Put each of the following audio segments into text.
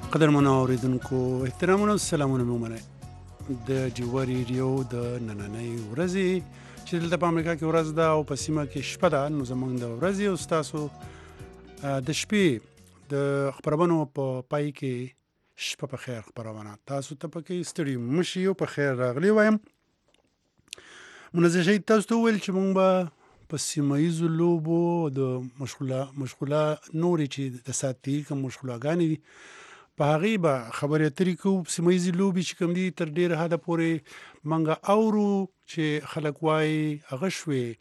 قدرمنو اوریدونکو احترامونه سلامونه مو منئ د جوړ ریډیو د نننۍ ورځې چې دلته په امریکا کې ورځ ده او په سیمه کې شپه ده، نو زمونږ د ورځې او ستاسو د شپې د خبرونو په پای کې شپه په خیر خبرونه تاسو ته پکې ستړي مشي او په خیر راغلی وایم. منزه شي تاسو ته ویل چې مونږ به په سیمه ییزو لوبو د مشغوله نورې چې د ساتي کوم مشغولاګانې دي په هغې به خبرې اترې کوو. سیمه ییزې لوبې چې کوم دي تر ډېره حده پورې موږ اورو چې خلک وایي هغه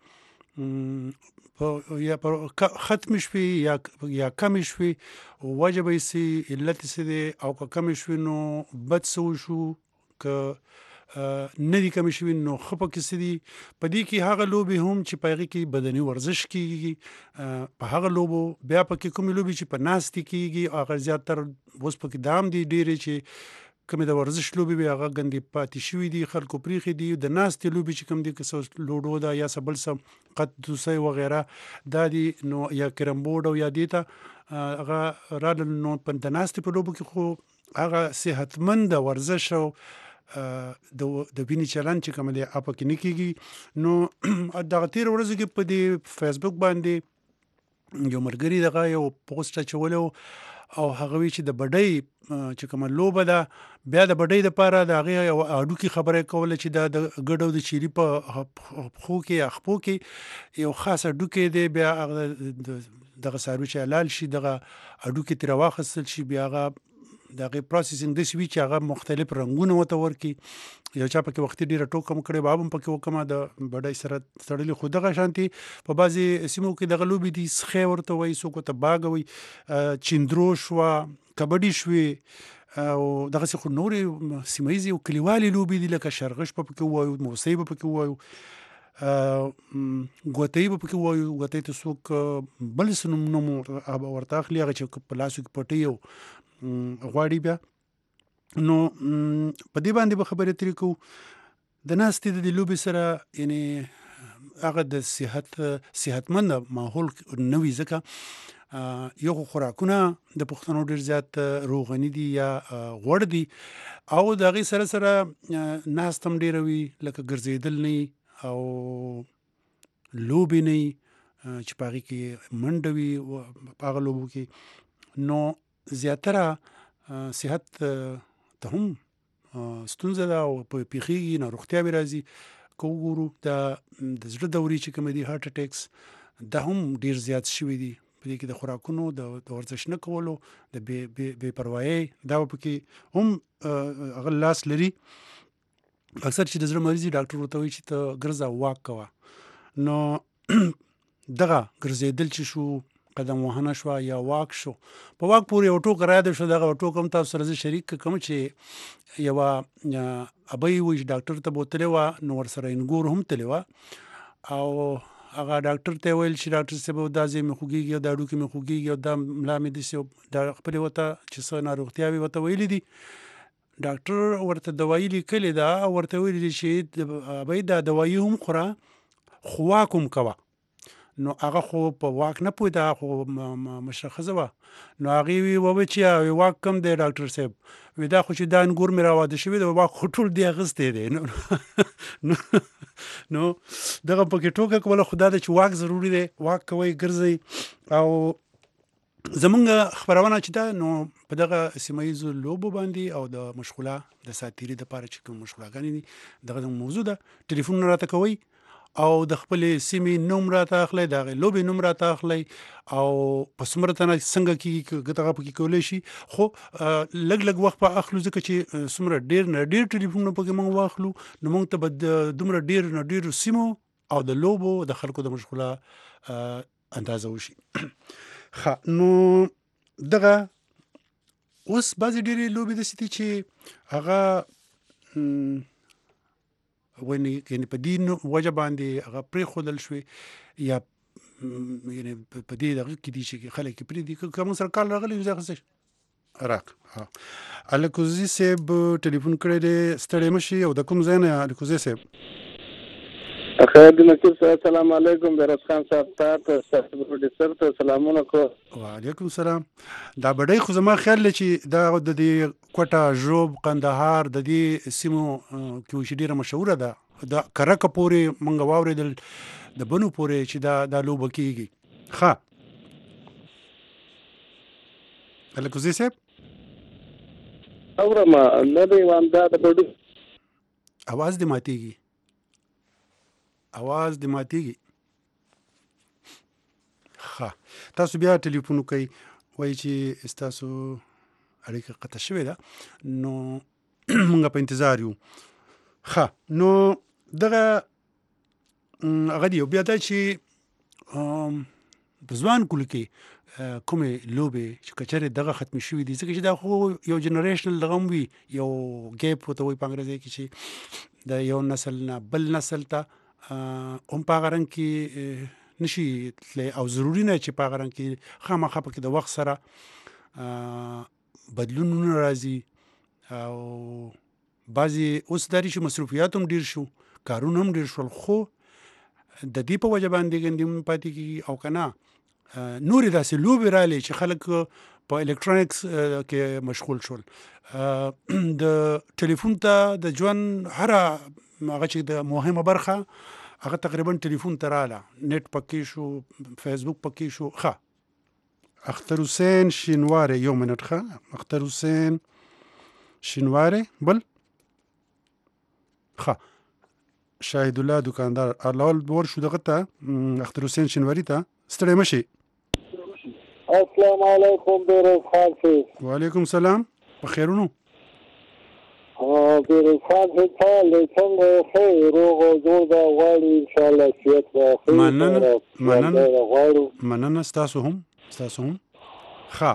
شوې یا ختم شوې یا کمې شوې، وجه به یې څه علت یې څه دی او که کمې شوې نو بد څه وشو، که نه دي کمې شوي نو ښه پکې څه دي. په دې کې هغه لوبې هم چې په هغې کې بدني ورزش کېږي، په هغه لوبو بیا پکې کومې لوبې چې په ناستې کېږي هغه زیاتر اوس پکې دا هم دي ډېرې چې کومې د ورزش لوبې وي هغه ګندې پاتې شوي دي، خلکو پرېښې دي. د ناستې لوبې چې کوم دي که څه لوډو ده یا څه بل څه قد دوسۍ وغیره دا دي، نو یا کرم بورډ او یا دې ته هغه راغلل. نو د ناستې په لوبو کې خو هغه صحتمند ورزش او د وینې چلند چې کوم دی هغه پکې نه کېږي. نو دغه تېره ورځو کې په دې فیسبوک باندې یو ملګري دغه یو پوسټ اچولی او هغه وی چې د بډۍ چې کومه لوبه ده بیا د بډۍ دپاره د هغې یو هډوکي خبره یې کوله چې دا د ګډ او د چیري په پښو کې یا خپو کې یو خاص هډوکی دی، بیا هغه دغه څاروي چې حلال شي دغه هډوکي ترې راواخیستل شي، بیا هغه د هغې پروسیسینګ داسې وي چې هغه مختلف رنګونه ورته ورکړي. یو چا پکې وختي ډېره ټوکه هم کړې، به هم پکې وکړمه د بډۍ سره تړلې. خو دغه شانتې په بعضې سیمو کې دغه لوبې دي، سخی ورته وایي، څوک ورته باګه وایي، چیندرو شوه، کبډي شوې او دغسې خو نورې سیمه ییزې او کلیوالې لوبې دي لکه شرغش به پکې ووایو، موسۍ به پکې ووایو، ګوتۍ به پکې ووایو. ګوتۍ ته څوک بل څه نوم ورته اخلي، هغه چې په لاسو کې پټۍ او غواړي بیا. نو په دې باندې به خبرې اترې کوو. د ناستې د دې لوبې سره یعنې هغه د صحتمند ماحول نه وي، ځکه یو خو خوراکونه د پښتنو ډېر زیات روغني دي یا غوړ دي، او د هغې سره سره ناست هم ډېره وي، لکه ګرځېدل نه وي او لوبې نه وي چې په هغې کې منډه وي په هغه لوبو کې. نو زیاتره صحت ته هم ستونزه ده او پیښیږي، ناروغتیا به راځي. که وګورو د زړه دورې چې کومې دي هارټ اټیکس دا هم ډېر زیات شوي دي. په دې کې د خوراکونو د ورزش نه کولو د بې پروایۍ دا به پکې هم هغه لاس لري. اکثر چې د زړه مریض ډاکټر ورته وایي چې ته ګرځه واک کوه. نو دغه ګرځېدل چې شو، قدم وهنه شوه یا واک شو، په واک پورې یو ټوکه را یاده شوه. دغه ټوکه هم تاسو سره زه شریک کړم چې یوه ابۍ وایي چې ډاکټر ته به وتلې وه، نو ورسره انګور هم تلې وه او هغه ډاکټر ته یې ویل چې ډاکټر صاحب دا ځای مې خوږېږي او دا هډوکي مې خوږېږي او دا ملا مې داسې دا خپلې ورته چې څه ناروغتیاوې ورته ویلي دي. ډاکټر ورته دوایي لیکلې ده او ورته ویلي دي چې ابۍ دا دوایي هم خوره خو واک هم کوه. نو هغه خو په واک نه پوهېده، هغه خو مشره ښځه وه. نو هغې وویل چې واک کم دی ډاکټر صاحب، وی دا خو چې دا انګور مې راواده شوي دی، واک خو ټول دی اخیستی دی. نو دغه پکې ټوکه کوله، خو دا ده چې واک ضروري دی، واک کوئ، ګرځئ. او زمونږ خپرونه چې ده نو په دغه سیمه ییزو لوبو باندې او د مشغوله د ساتیري دپاره چې کوم مشغولاګانې دي دغه موضوع ده. ټلیفونونه راته کوئ او د خپلې سیمې نوم راته اخلئ، د هغې لوبې نوم راته اخلئ او په څومره تنه څنګه کېږي دغه پکې کولی شي. خو لږ لږ وخت به اخلو، ځکه چې څومره ډېر نه ډېر ټلیفونونه پکې موږ واخلو نو موږ ته به دومره ډېر نه ډېرو سیمو او د لوبو د خلکو د مشغوله اندازه وشي. نو دغه اوس بعضې ډېرې لوبې داسې دي چې هغه یعنې په دې وجه باندې هغه پرېښودل شوې یا یعنې په دې دغه کې دي چې خلک یې پرېږدي. که موږ سره کال راغلی نو زه اخیستی راک الکوزي صاحب ټلیفون کړی دی، ستړی مه شي. او د کوم ځای نه الکوزي صاحب؟ خیر دی نصیب صاحب السلام علیکم بیروز خان صاحب ته ستاسو پروډوسر ته سلامونه کوم. وعلیکم سلام. دا بډای خو زما خیال دی چې دا د دې کوټه ژوب قندهار د دې سیمو کې چې ډیره مشهوره ده دا کرکه پورې منګ واورېدل د بنو پورې چې دا لوبه کیږي. ښه الکوزي صاحب اورم نه دی واندا د پروډوسر आवाज دې ماتېږي ښه تاسو بیا ټلیفون کوئ وایي چې ستاسو اړیکه قطع شوې ده نو موږ په انتظار یو. ښه نو دغه هغه دی بیا دا چې په ځوان کلو کې کومې لوبې چې کچرې دغه ختمې شوي دي ځکه چې دا خو یو جنریشنل دغه هم وي یو ګیپ ورته وایي په انګریزي کې چې د یو نسل نه بل نسل ته هم په هغه رنګ کې نشي تللی او ضروري نه چې په هغه رنګ کې خامخا پکې د وخت سره بدلونونه راځي او بعضې اوس داري چې مصروفیات هم ډېر شو کارونه هم ډېر شول خو د دې په وجه باندې ګندې هم پاتې کېږي او که نه نورې داسې لوبې راغلې چې خلک په الکترونیکس کې مشغول شول. د ټلیفون ته د ژوند هره هغه چې د مهمه برخه هغه تقریبا ټلیفون ته راغله نت پکې شو فیسبوک پکې شو. ښه اختر حسین شینواری یو منټ ښه اختر حسین شینواری بل ښه شاهد الله دکاندار الاول ورشو دغه ته اختر حسین شینواری ته ستړی مشي. السلام علیکم بیروز خان صاحب. وعلیکم سلام په خیرونو. بیروز خان صاحب څنګه څنګه خیر روغ او جوړ دا غواړي انشاءالله صحت به خیر مننه ستاسو هم ښه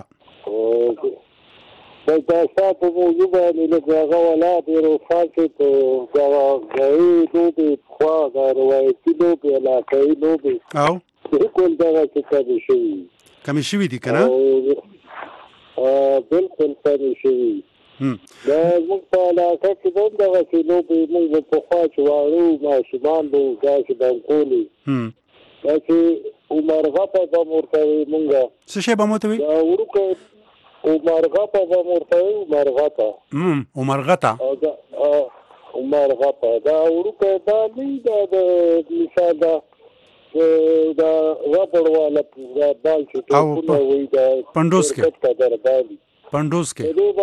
دا ستاسو موضوع باندې لږ هغه ولا بیروز خان صاحب دا غوړي لوبې پخوا دا روایتي لوبې علاقایي لوبې او بالکل دغه څه کمې شوي دي که نه بالکل کمې شوي دا زموږ په علاقه کې به هم دغسې لوبې موږ به پخوا چې واړه ماشومان به وو داسې به هم کولې داسې عمرغپه به م ورته وایي مونږ څه شی به م ورته وایي دا وړوکی عمرغپه به م ورته وایي عمرغته عمرغپه دا وړوکی دا نه دا د مثال دا دا ربړ والا دا بال چې ټوپونه وایي دا پنډوس کې په دې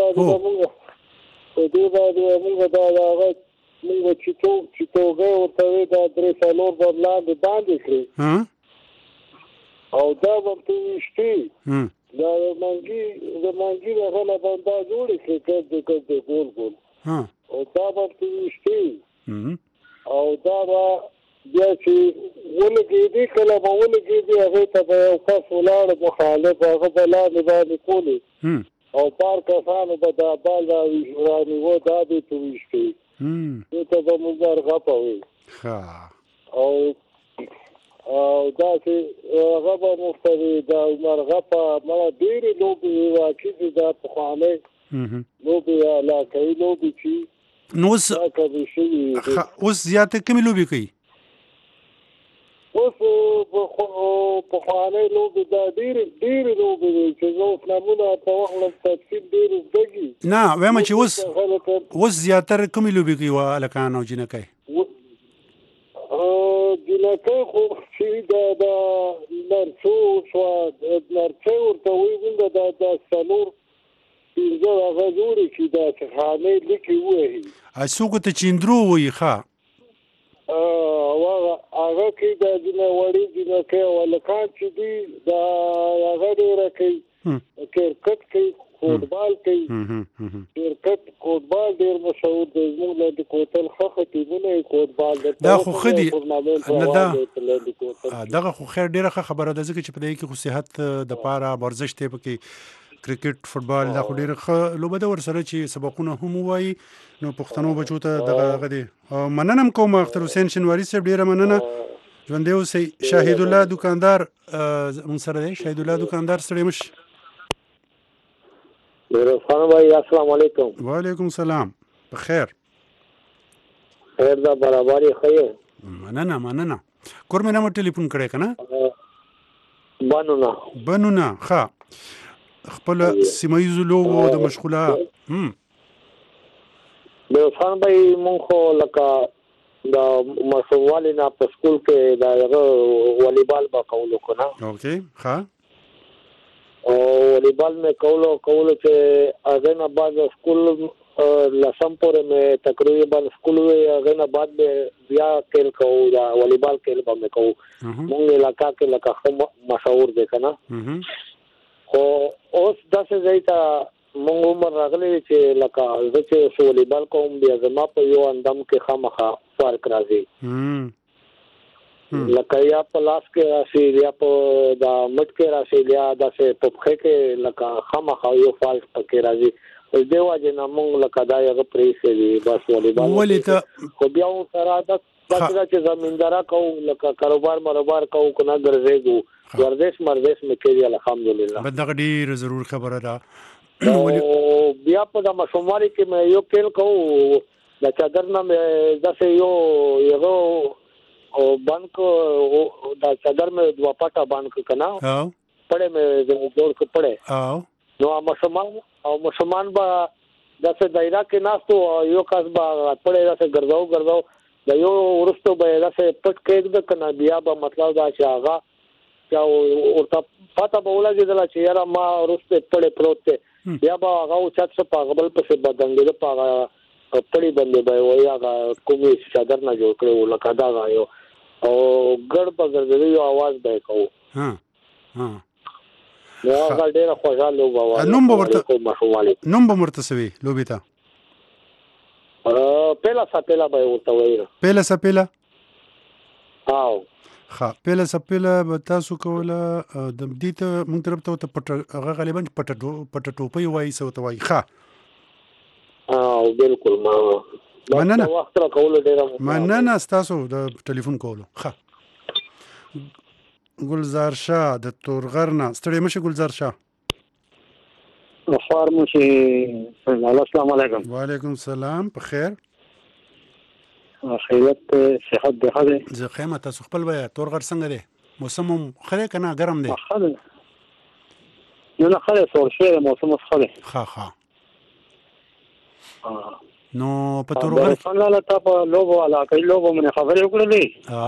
باندې مونږ دا هغه مونږ چې توغې ورته وایي دا 3-4 به لاندې کړي او دا به ته ویشتې دا د منګي دغه نه به دا جوړې کړې ګرد ګول او دا به ته ویشتې او دا به بیا چې ولګېدې کله به ولګېدې هغې ته به یو کس ولاړ مخالف هغه به لاندې باندې کولې او بار کسانو به دا بال رانیوه دا به ته ویشتې دې ته به موږ مرغپه وایي او داسې هغه به ورته وایي دا مرغپه مړه ډېرې لوبې واقع دي دا پخوانۍ لوبې علاقایي لوبې چې نو اوس زیاتې کومې لوبې کوي اوس پخوانۍ لوبې دا ډېرې لوبې دي چې زه اوس نمونه په وخت تفصیل ډېر زده نه وایم چې اوس زیاتره کومې لوبې کوي هلکان او جینکۍ جینکۍ خو چې دا نرچو شوه نرچۍ ورته وایي مونږ دا 4-5 هغه جوړې کړي دا چې خانۍ لیکې ووهي څوک ته چیندرو وایي ښه هغه کې دا وړې جینکۍ او هلکان چې دي دا هغه ډېره کوي کرکټ کوي فوټبال کوي کرکټ فوټبال ډېر مشهور دی زموږ لاندې کوتل ښه ټیمونه یې فوټبال دا خو ښه دي دغه خو خیر ډېره ښه خبره ده ځکه چې په دې کې خو صحت دپاره ورزش دی پکې کرکټ فوټبال دا خو ډېره ښه لوبه ده ورسره چې سبقونه هم ووایي نو پښتنو بچو ته دغه دی مننه هم کوم اختر حسین شینواري صاحب ډېره مننه ژوندی اوسئ. شاهد الله دکاندار موږ سره دی شاهد الله دکاندار ستړی مشي. بیروز خان بھائی السلام علیکم. وعلیکم سلام بخیر خیر دا برابرې ښه یې مننه کور مې نامه ټلیفون کړی که نه بنونه ښه خپل سیمه ییزو لوبو د مشغوله خان بھائی مونږ خو لکه د ماشوموالي نه په سکول کې د والیبال به کولو که نه اوکې ښه او والیبال مې کولو چې هغې نه بعد سکول لسم پورې مې تقریبا سکول وی هغې نه بعد مې بیا کھیل کوو دا والیبال کھیل به مې کوو مونږ علاقه کې لکه ښه مشهور دی که نه خو اوس داسې ځای ته مونږ عمر راغلی چې لکه زه چې والیبال کوم بیا زما په یو اندام کې خامخا فرق راځي لکه یا په لاس کې راشي یا په دا مټ کې راشي یا داسې په پښې کې لکه خامخا یو فرق پکې راځي اوس دې وجې نه مونږ لکه دا یې پرېښی دي بس والیبال خو بیا سره داسې ده چې زمینداره کوو لکه کاروبار کوو که نه ګرځېږو ورزش مې کړي الحمدلله دغه ډېره ضرور خبره ده بیا په د ماشوموالي کې مې یو کھیل کوو د چادر نه مې داسې یو بند د چادر مې دوه پټه بند که نه پړې مې جوړ که پړې نو ماشومان به داسې دایره کې ناستو یو کس به پړې داسې ګرځاو د یو وروستو به یې داسې پټ کېږده که نه بیا به مطلب دا چې هغه ورته پته به ولګېدله چې یاره ما وروسته پړې پروت دی بیا به هغه اوچت شه په هغه بل پسې به دنګېده په هغه پړې باندې به یې وایي هغه کومې چادر نه جوړ کړی و لکه دغه یو او ګړ په ګرځېده یو اواز به یې کوو نو هغه ډېره خوږه لوبه وه نوم به ورته څه وي لوبې ته پیله سپیله به یې ورته ویل پیله سپیله او ښه پیله سپیله به تاسو کوله د دې ته مونږ طرف ته هغه غالبا پټه ټوپۍ وایي څه ورته وایي ښه بالکل مننه ستاسو د ټلیفون کولو ښه ګلزار شاه د تورغر نه ستړی مشه ګلزار شاه السلام علیکم وعلیکم السلام په خیر خیرت صحت دی ښه دی زه ښه یم تاسو خپل وایه تورغر څنګه دی موسم هم ښه دی که نه ګرم دی ښه دی نه ښه دی سوړ شوی دی موسم اوس ښه دی ښه نو په تورغر څنګه تا په لوبو علاقایي لوبو باندې خبرې وکړلې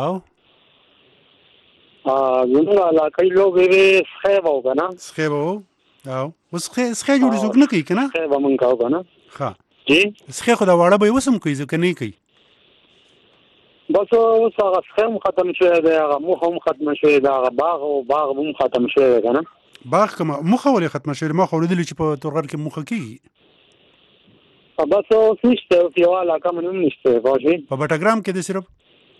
زموږ علاقایي لوبې وې سخی به و که نه سخی به و اوس سخی جوړې څوک نه کوي که نه سخی به مونږ کوو که نه ښه سخی خو دا واړه به یې اوس هم کوي ځکه نه کوي بس اوس هغه سخی هم ختم شوی دی هغه موخه هم ختمه شوې ده هغه باغ هم ختم شوی دی که نه باغ کومه موخه ولې ختمه شوې ما خو اورېدلي چې په تورغر کې موخه کېږي بس اوس نشته اوس یوه علاقه مې هم نشته پوه شوې په بټګرام کې دی صرف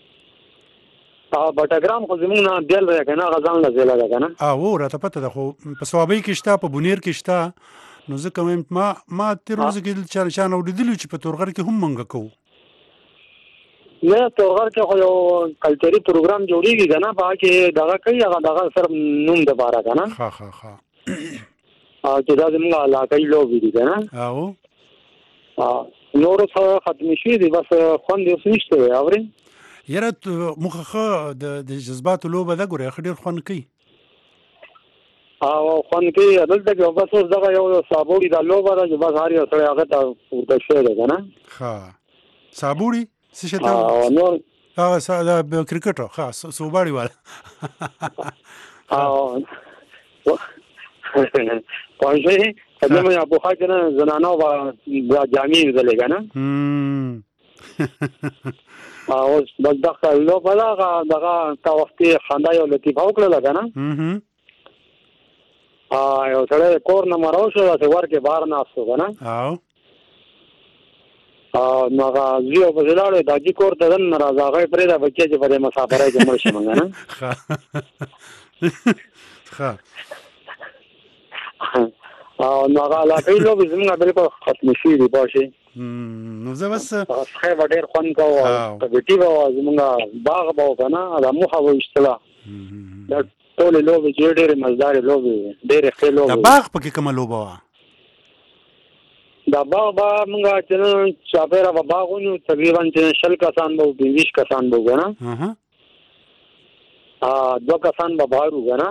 بټګرام خو زموږ نه بیل دی که نه هغه ځان له ځایله ده که نه راته پته ده خو په صوابۍ کې شته په بونیر کې شته نو ځکه وایم ما تېر ورځو کې چا نه اورېدلي چې په تورغر کې هم مونږ کوو نه تورغر کې خو یو کلچري پروګرام جوړېږي که نه په هغه کې دغه کوي هغه دغه صرف نوم دپاره که نه چې دا زموږ علاقایي لوبې دي که نه نور څه ختمې شوي دي بس خوند یې اوس نشته دی اورې یاره موږ ښه د جذباتو لوبه ده ګورې ښه ډېر خوند کوي خوند کوي دلته کې بس اوس دغه یو سابوړي دا لوبه ده چې بس هر یو سړی هغه ته ورته شوی دی که نه ښه سابوړي څه شی ته نور کرکټ ښه سوباړي والا پوه شوې دې مې پوښا کې نه زنانو به جامې لیدلې که نه اوس بس دغه لوبه ده دغه تا وختې خندا یو لطیفه وکړله که نه یو سړی کور نه مرو شو داسې ور کې بار ناست و که نه نو هغه زوی او پسې لاړو داجي کور ته دننه راځه هغه یې پرېږده بچی چې په دې مسافرۍ کې مړ شي مونږ نه نو هغه علاقایي لوبې زموږ بلکل ختمې شوي دي پوه شوې نو زه بس سخی به ډېر خوند کوو کبټي به وه زموږ باغ به و که نه دا موخه به ویشتله دا ټولې لوبې چې ډېرې مزدارې لوبې ډېرې ښې لوبې د باغ پکې کومه لوبه وه دا باغ به موږ چې چاپېره به باغ ونیو تقریبا چې 20 کسان به 20 کسان به وګڼه 2 کسان به بهر وګڼه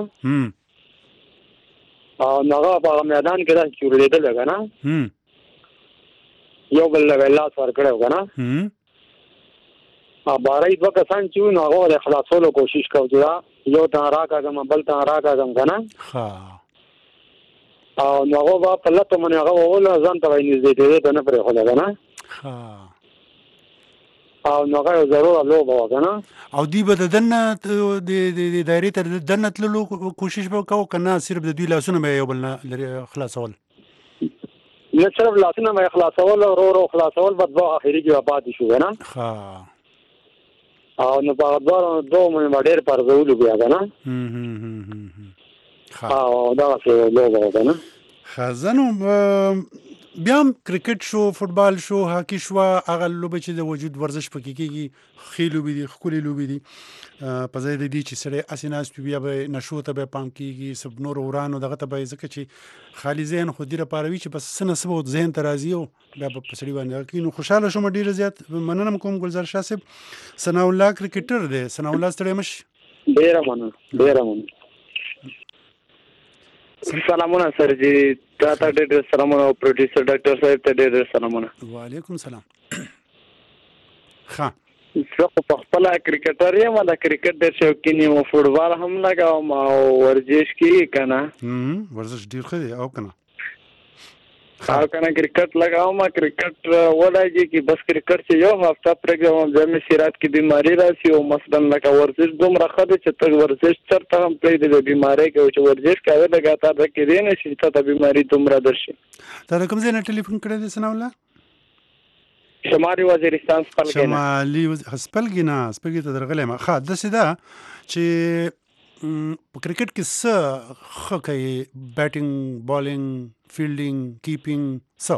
او هغه په میدان کې دا چورېدل وګڼه یو بل له لاس ورکړه وګڼه بارای 2 کسان چې نو هغه د خلاصولو کوشش کوي یو ته راکاګم بل ته راکاګم کنه او نو هغه په لته باندې هغه ول ځان ته نږدې دی نه پرې خلا کنه او نو هغه ضرور له وګڼه او دی به دنه د دایره تر دنه تللو کوشش وکاو کنه صرف د دوی لاسونه به یو بل نه خلاصول نه صرف لاسونه به خلاصول او خلاصول بعد به اخري کې آباد شو کنه او نو په دوه مې ډېر پر زولو بیا کنه او دا څه لوبه کنه خزانو بیا کرکټ شو فوتبال شو هاکی شو هغه لوبه چې د وجود ورزش پکې کېږي خې لوبې دي ښکلې لوبې دي په ځای د دې چې سړی هسې ناست وي بیا به نشو ته به پام کېږي سب نور ورانو دغه ته به ځکه چې خالي ذهن خو دې لپاره وي چې بس څه نه څه به ذهن ته راځي او بیا به په سړي باندې نو خوشحاله شوم ډېر زیات مننه کوم ګلزار شاه صاحب ثناء الله کرکټر دی ثناء الله ستړی مش ډېره مننه سلامونه سر جی تاسو ډېر سلامونه او پروډوسر ډاکټر صاحب ته ډېر سلامونه وعلیکم سلام ښه زه په خپل کرکټر یم دا کرکټ ډېر شوقین یم فوټبال هم لګاوم او ورزش کې کنه ورزش ډېر ښه دی او کنه کرکټ لګاوم کرکټ ولایږي کې بس کرکټ چې یو هفته پرګم زمي سیرات کې بیماری راشي او مثلا لکه ورزش دومره خده چې ته ورزش چرته هم پرې د بیماری کې چې ورزش کوي لګاتار کې دی نه چې ته بیماری دومره درشي تر کوم ځای نه ټلیفون کړی دی ثناء الله شمالي وزیرستان شمالي خپلګي نه سپګي ته درغلې ما ښه د سیده چې په کرکټ کې څه ښه کوي بیټینګ بالینګ فیلډینګ کیپینګ څه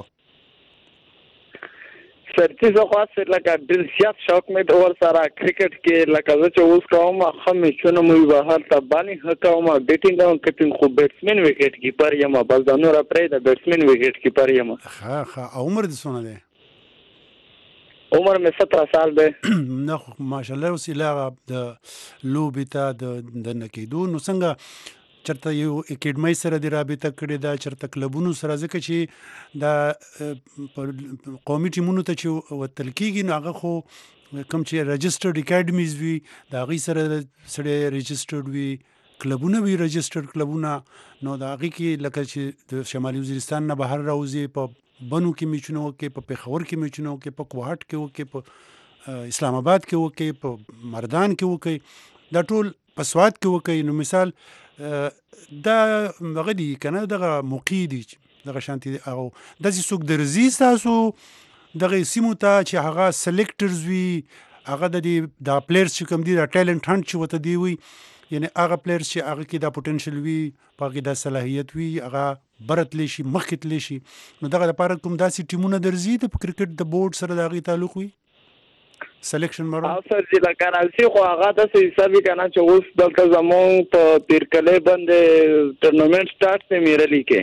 سرتی زه خاصه لکه ډېر زیات شوق مې د ور سره کرکټ کې لکه زه چې اوس کوم خمه چونه مې بهر ته باندې هکوم بیټینګ او کیپینګ خو بیټسمن وکټ کیپر یم بل دا نور پرې د بیټسمن وکټ کیپر یم ښه عمر دې څونه دی عمر مې 17 سال دی نه ماشاءالله وسیله د لوبې ته د نکیدو نو څنګه چرته یو اکیډمۍ سره د رابطه کړې ده چرته کلبونو سره ځکه چې دا قومي ټیمونو ته چې وتل کېږي نو هغه خو کوم چې رجسټرډ اکیډمیز وي د هغې سره سړی رجسټرډ وي کلبونه وي رجسټرډ کلبونه نو د هغې کې لکه چې د شمالي وزیرستان نه بهر راوځي په بنو کې میچونه وکړي په پېښور کې میچونه وکړي په کوهاټ کې وکړي په اسلام آباد کې وکړي په مردان کې وکړي دا ټول په سوات کې وکړي نو مثال دا هغه دي که نه دغه موقع دي دغه شانتي او داسې څوک درځي ستاسو دغه سیمو ته چې هغه سلیکټرز وي هغه د دې دا پلیرز چې کوم دي دا ټیلنټ هنټ چې ورته دی وي یعنی هغه پلیرز چې هغه کې دا پوټنشل وي په هغې دا صلاحیت وي هغه برتلی شي مخکې تللی شي نو دغه لپاره کوم داسې ټیمونه درځي د کرکټ د بورډ سره د هغې تعلق وي سلیکشن مارو او سر چې لکه راځي خو هغه داسې حساب وي که نه چې اوس دلته زمونږ په پیرکلۍ باندې ټورنمنټ سټارټ دی میرلي کې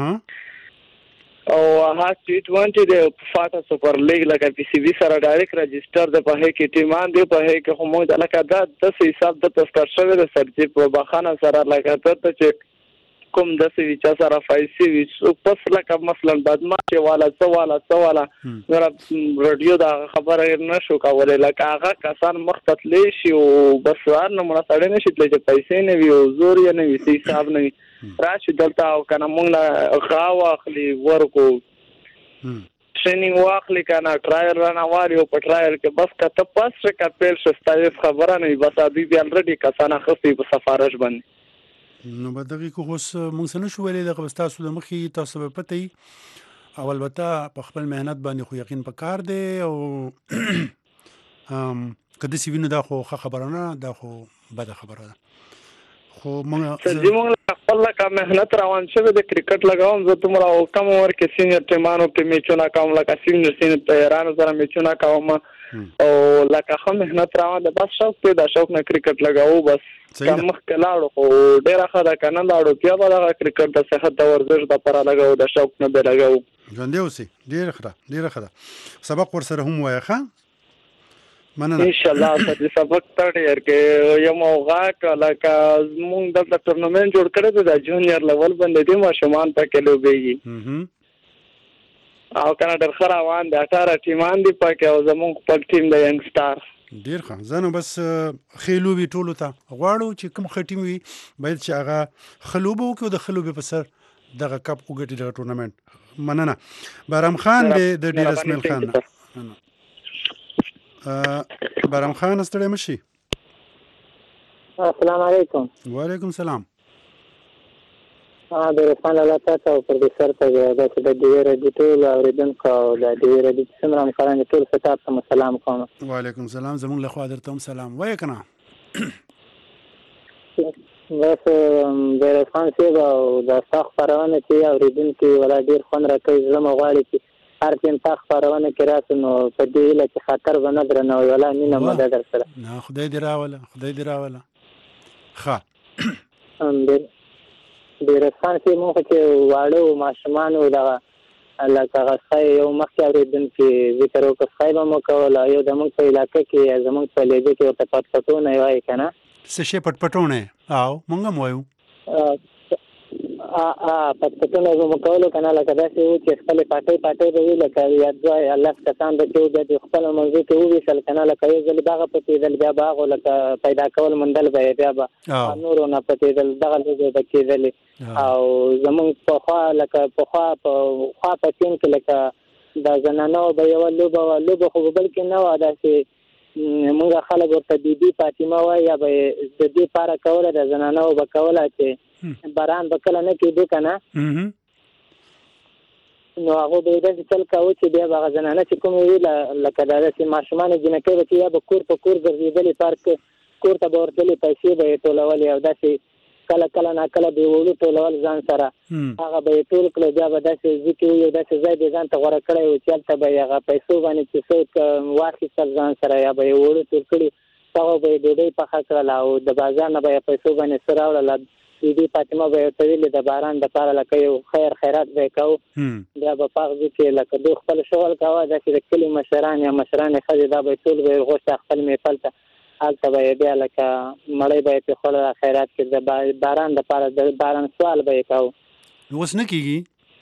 او هغه T20 د فاټا سپر لیګ لکه پی سی بي سره ډایرکټ رجسټر د په هي کې ټیمان دی په هي کې خو موږ لکه دا داسې حساب د تسکر شوی د سر چې په بخانه سره لکه ته چې کوم داسې وي چې سره فایسي وي پس لکه مثلا بدماشي والا څه والا رادیو دا خبره نه شو کولی لکه هغه کسان مخ ته تللی شي او بس هر نمونه سړی نه شي تللی چې پیسې نه وي او زور یې نه وي څه حساب نه وي راشي دلته او که نه موږ نه غا واخلي ورکو ټرینینګ واخلي که نه ټرایل رانه والي او په ټرایل کې بس که ته پس که پیل شو ستا هېڅ خبره نه وي بس دوی بیا الرډي کسان اخیستي په سفارش باندې نو به دغې که اوس موږ څه نه شو ویلی دغه به ستاسو د مخې تاسو به پته وي او البته په خپل محنت باندې خو یقین پکار دی او که داسې وي نو دا خو ښه خبره نه دا خو بده خبره ده خو موږ خپل لکه محنت روان شوی د کرکټ لګوم زه دومره کم عمر کې سینیر ټیمانو کې میچونه کوم لکه سینیر پلیرانو سره میچونه کوم او لکه ښه محنت روان دی بس شوق دی د شوق نه کرکټ لګاو بس که مخکې لاړو خو ډېره ښه ده که نه لاړو بیا به دغه کرکټ د صحت د ورزش دپاره لګوو د شوق نه به لګوو ژوندی اوسئ ډېره ښه ده ډېره ښه ده سبق ورسره هم وایه ښه مننه انشاءالله استاد سبق ته ډېر کې یم او غاک لکه موږ دلته ټورنمنټ جوړ کړی دی د جونیئر لیول باندې دي ماشومان پکې لوبېږي او کنه ډېر ښه روان دی 18 ټیمان دي پکې او زموږ خپل ټیم د ینګ سټار ډېر ښه زه نو بس ښې لوبې ټولو ته غواړو چې کوم ښه ټیم وي باید چې هغه ښه لوبه وکړي او د ښه لوبې په سر دغه کپ وګټي دغه ټورنمنټ مننه بارام خان دی د ډیر اسماعیل خان بارام خان ستړی مشي السلام علیکم وعلیکم السلام د رسان الله تاسو او پروډوسر ته د ډیر ډیټیل اوریدونکو او د ډیر ډیټیل څومره مقرن ټول ستاسو ته سلام کوم وعلیکم السلام زموږ له خوا درته هم سلام وایې کنه بس د رسان سیب او د ساخ خبرونه چې اوریدونکو ولا ډیر خون راکوي زما غواړي چې هر ټیم ساخ خبرونه کې راسو نو په دې لکه چې خطر به نه درنه ولا مینه مدد در سره نه خدای دې راوله ښه د رسان سیب مو چې واړو ماشومانو دغه لکه غسای یو مخکې اوریدونکو ذکر وکړ خای به مو کول یو د موږ په علاقې کې زموږ په لیدو کې ورته پټپټونه وایي که نه څه شی پټپټونه او موږ هم وایو پټپټونه به مو کولو که نه لکه داسې و چې خپلې پاټۍ به وي لکه یا دوه لس کسان به چې بیا د خپله موضوع کې وویشل که نه لکه یو ځل به هغه پټېدل بیا به هغو لکه پیدا کول موندل به یې بیا به نورو نه پټېدل دغه لوبې به کېدلې او زمونږ پخوا لکه پخوا په ټیم کې لکه د زنانو به یوه لوبه خو به بلکې نه وه داسې مونږ خلک ورته بیبي فاطمه وایي یا به د دې پاره کوله د زنانو به کوله چې باران به کله نه کېدو که نه نو هغه به یې داسې چل کوو چې بیا به هغه زنانه چې کومې وي لکه دا داسې ماشومانې جینکۍ به چې یا به کور په کور ګرځېدلې پارک کور ته به ورتلې پیسې به یې ټولولې او داسې کله ناکله به یې وړو ټولول ځان سره هغه به یې ټول کړو بیا به داسې ځي کې یو داسې ځای به یې ځان ته غوره کړی و چې هلته به یې هغه پیسو باندې چې څه واخیستل ځان سره یا به یې وړو ټول کړي هغه به یې ډوډۍ پخه کړله او د بازار نه به یې پیسو باندې څه راوړله بیبي فاطمه به یې ورته ویلې د باران دپاره لکه یو خیرات به یې کوو بیا به په هغه کې لکه دوی خپل شغل کوه داسې د کلي مشران یا مشرانې ښځې دا به یې ټول به یې غوښته خپل محفل ته هلته به یې بیا لکه مړۍ به یې پرې خوړله خیرات کې د باران دپاره د باران سوال به یې کوو اوس نه کېږي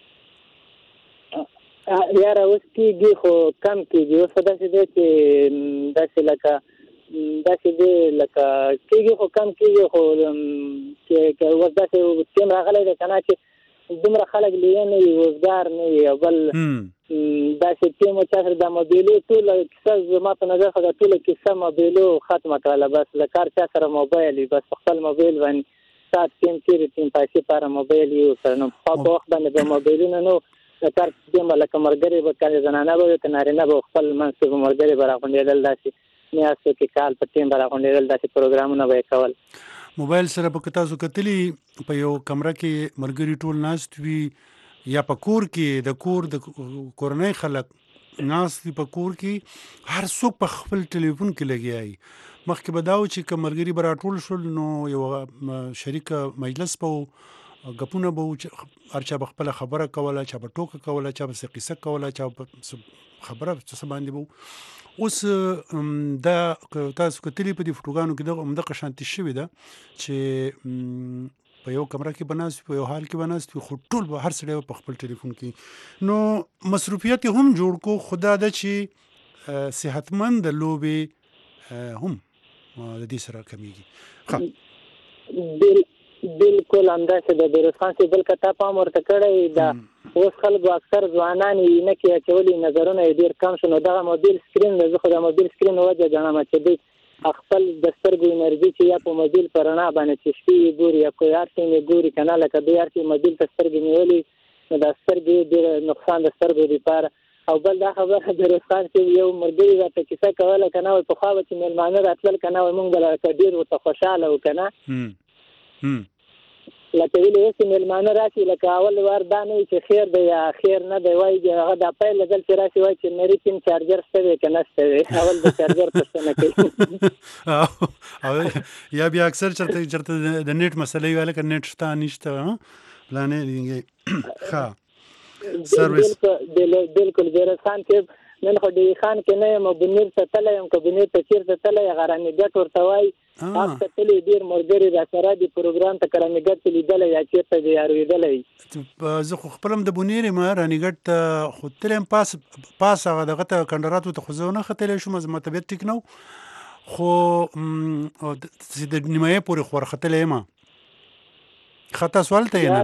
یاره اوس کېږي خو کم کېږي اوس داسې دی چې داسې لکه داسې دی لکه کېږي خو کم کېږي خو اوس داسې ټیم راغلی دی که نه چې دومره خلک لیه نه وي روزګار نه وي او بل داسې ټیم چا سره د موبیلو ټوله کیسه زما په نظر خو د ټوله کیسه موبیلو ختمه کړله بس د کار چا سره موبایل وي بس په خپل موبایل باندې ساعت ټیم تېرې ټیم پیسې لپاره موبایل یې ورسره نو پخوا په وخت باندې به موبایلونه نه د کار ټیم به لکه ملګري به که زنانه به وي که نارینه به خپل منځ کې به ملګري به راغونډېدل داسې میاشتو کې کال په ټیم به راغونډېدل داسې پروګرامونه به یې کول موبایل سره به که تاسو کتلي په یو کمره کې ملګري ټول ناست وي یا په کور کې د کور د کورنۍ خلک ناست وي په کور کې هر څوک په خپل ټلیفون کې لګیا وي مخکې به دا و چې که ملګري به راټول شول نو یو شریکه مجلس به و ګپونه به و چې هر چا به خپله خبره کوله چا به ټوکه کوله چا به قصه کوله چا به خبره څه باندې به اوس دا تاسو کتلي په دې فوټوګانو کې همدغه شانتي شوې ده چې په یو کمره کې به ناست وي په یو حال کې به ناست وي خو ټول به هر سړی په خپل ټلیفون کې نو مصروفیت هم جوړ کو خدا ده چې صحتمند لوبې هم د دې سره کمیږي بالکل همداسې د بیروزخان صاحب بل کته پام ورته کړی دا اوس خلکو اکثر ځوانان یې نه کې اچولي نظرونه یې ډېر کم شو نو دغه موبایل سکرین د زه خو د موبایل سکرین وجه ګڼم چې دوی خپل د سترګو انرژي چې یا په موبایل په رڼا باندې چې شپې یې ګوري یا کوی هر څه یې ګوري که نه لکه دوی هر څه موبایل ته سترګې نیولي نو دا سترګې ډېر نقصان د سترګو دپاره او بل دا خبره بیروزخان صاحب یو ملګري راته کیسه کوله که نه وایي پخوا به چې میلمانه راتلل که نه وایي مونږ به لکه ډېر ورته خوشحاله وو که نه لکه ویلې اوس مېلمانه راشي لکه اول وار دا نه وي چې خیر دی یا خیر نه دی وایي هغه دا پیل دلته راشي وایي چې نری سیم چارجر شته دی که نشته دی اول د چارجر پوښتنه کوي یا بیا اکثر چېرته د نیټ مسله وي هلکه نیټ شته نشته پلانې ښه سروس بالکل بیروز خان صاحب نن خو ډي خان کې نه یم بنیر ته تللی یم که بنیر ته چېرته تللی هغه رانیګټ ورته وایي هغه ته تللی ډېر ملګري راسره دي پروګرام ته که رانیګټ ته لیدلی یا چېرته دی یا اورېدلی زه خو خپل هم د بنیر یم رانیګټ ته خو تللی یم پاس هغه دغه ته کنډراتو ته خو زه ونه ختلی شوم زما طبیعت ټیک نه و خو د نیمایي پورې خو ورختلی یم خطا سوال ته یې نه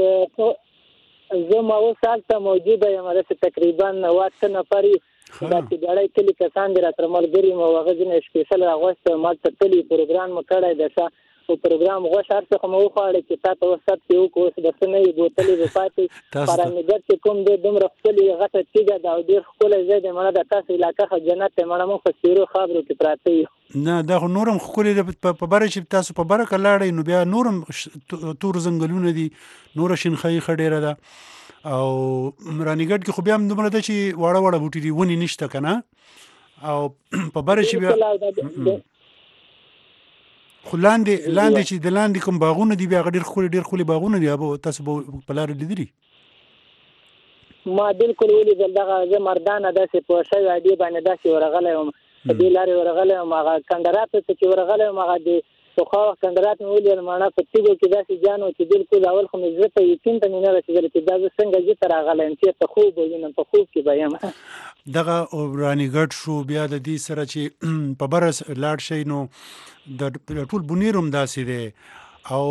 زه ما اوس هلته موجوده یم داسې تقریبا 8 نفر یو داسې ډېری کلي کسان دي راسره ملګري مو هغه ځینې سپېشل راغوښتی یم هلته تلي پروګرام مو کړی دی ښه خو پروګرام غوښ هر څه خو مو وخواړی چې تا ته اوس ثبت یې وکړو اوس به څه نه وي بوتلې به پاتې پارانیګټ چې کوم دی دومره ښکلې غټه تیږه ده او ډېر ښکلی ځای دی مړه د تاسو علاقه خو جنت دی مړه موږ په سپېرو خاورو کې پراته یو نه دا خو نور هم ښکلې ده په بره چې تاسو په بره که لاړئ نو بیا نور هم تور ځنګلونه دي نوره شینخایي ښه ډېره ده او رانیګټ کې خو بیا هم دومره ده چې واړه بوټي دي ونې نشته که نه او په بره چې بیا خو لاندې چې د لاندې کوم باغونه دي بیا هغه ډېر ښکلي باغونه دي تاسو به په لاره لیدلي ما بالکل ولیدل دغه زه مردانه داسې پوه شوی اډې باندې داسې ورغلی وم په دې لارې ورغلی وم هغه کنډرات ته چې ورغلی وم هغه د پخوا وخت کنډرات مې ولیدل مانا په تیږو کې داسې جان و چې بالکل اول خو مې زړه ته یقین ته مې نه رسېدلی چې دا زه څنګه دې ته راغلی یم چېرته خوب به وینم په خوب کې به یم دغه رانیګټ شو بیا د دې سره چې په بره لاړ شئ نو د ټول بنیر هم داسې دی او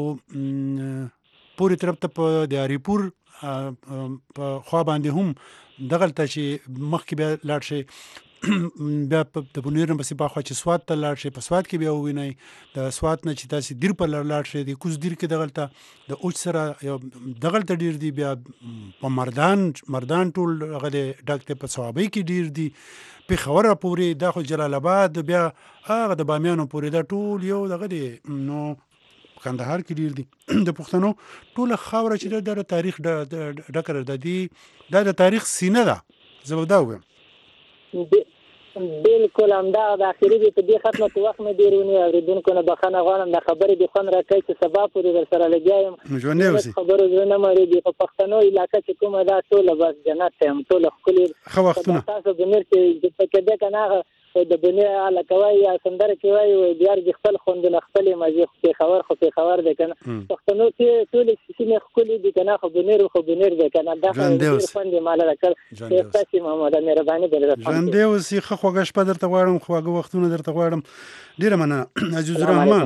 پورې طرف ته په د اریپور په خوا باندې هم دغلته چې مخکې بیا لاړ شئ بیا د بنیر نه پسې پاخوا چې سوات ته لاړ شئ په سوات کې بیا ووینئ د سوات نه چې تاسې دیر په لاړ شئ د کوز دیر کې دغلته د اوج سره دغلته ډېر دي بیا په مردان ټول هغه د ډک دی په صوابۍ کې ډېر دي پېښوره پورې دا خو جلال آباد بیا هغه د بامیانو پورې دا ټول یو دغه دی نو کندهار کې ډېر دي د پښتنو ټوله خاوره چې دا د تاریخ ډکه ده دا د تاریخ سینه ده زه به دا ووایم بالکل همدغه د اخري دی په دې ختمه په وخت مې ډېر ونیو اورېدونکو نه بخښنه غواړم دا خبرې دې خوند راکوي چې سبا پورې درسره لګیا یم خبرو زړه نه مړېږي په پښتنو علاقه چې کومه ده ټوله بس جنت ته یم ټوله ښکلې ښه وختونه تاسو بنیر چې پکې ده که نه هغه د بنیر هلکه وایي یا سندره کې وایي بیار دې خپل خوندونه خپلې مزې خو پېښور دی که نه پښتنو کې ټولې سیمې ښکلې دي که نه خو بنیر دی که نه دا ډېر خوند یې ماله راکړ ستاسې محمد مهرباني ژوندی اوسې ښه خوږه شپه درته غواړم خواږه وختونه درته غواړم ډېره مننه عزیز الرحمن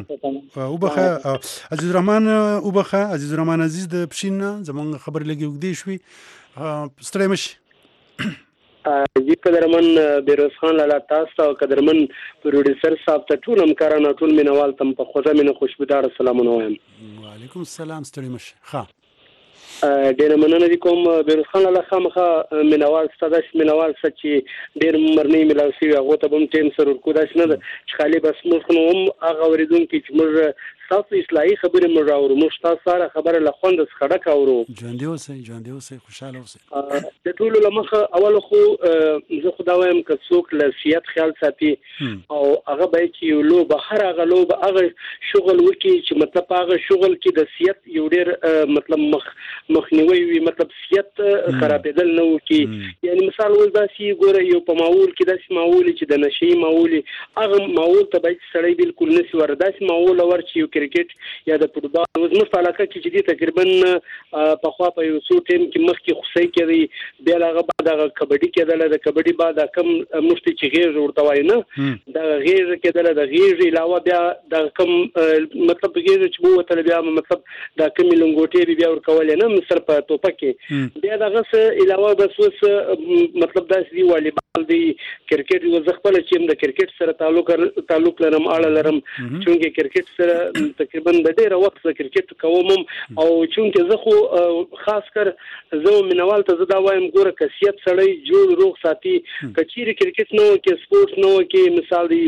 عزیز الرحمن عزیز د پښین نه زموږ خبرې لږې اوږدې شوې ستړی مه شي جی قدرمن بیروز خان لالا تاسو او قدرمن پروډوسر صاحب ته ټول همکارانو ټول مینوال تم په خوږه مینه خوشبودار سلامونه وایم وعلیکم السلام ستړي مشه ښه ډېر مننه دي کوم بیروز خان لالا خامخا مینوال ستاسو مینوال چې ډېر مرنۍ ملاو شي هغه ته هم ټیم سره ورکو داس نه چې خالي بس موږ هم هغه اوریدونکو چې موږ تاسو اصلاحي خبرې موږ اورو موږ تاسو سره خبره له خوند څخه اورو ژوندۍ اوسئ خوشاله اوسئ د ټول لمخه اول خو زه خو دا وایم که څوک له سیاست خیال ساتي او هغه به چې یو لو بهر هغه لو به هغه شغل وکړي چې مطلب هغه شغل کې د سیاست یو ډېر مطلب مخنیوي وي مطلب سیاست خرابېدل نه وکړي یعنی مثال ول داسې ګوره یو په ماحول کې داسې ماحول چې د نشي ماحول هغه ماحول ته باید سړی بالکل نشي وردا داسې ماحول ور چې کرکټ یا د فوټبال زموږ په علاقه کې چې دي تقریبا په خوا په یو څو ټیم کې مخکې خوسۍ کېدی بیا هغه بعد هغه کبډي کېدل د کبډي بعد کم مشتي چې غیر ورته وای نه د غیر کېدل د غیر علاوه بیا د کم مطلب غیر چې وو تل بیا مطلب د کم لنګوټي بیا ور کول نه مثلا په توپه کې بیا دغه علاوه بس مطلب داسې دی والیبال دی کرکټ یو زه خپل چې د کرکټ سره تعلق لرم اړه لرم چې کرکټ سره تقریبا د ډېر وخت سره کرکټ کوم او چې زه خو خاص کر زه مینوال ته زدا وایم ګوره کسیت سړی جوړ روغ ساتي کچيري کرکټ نو کې سپورت نو کې مثال دی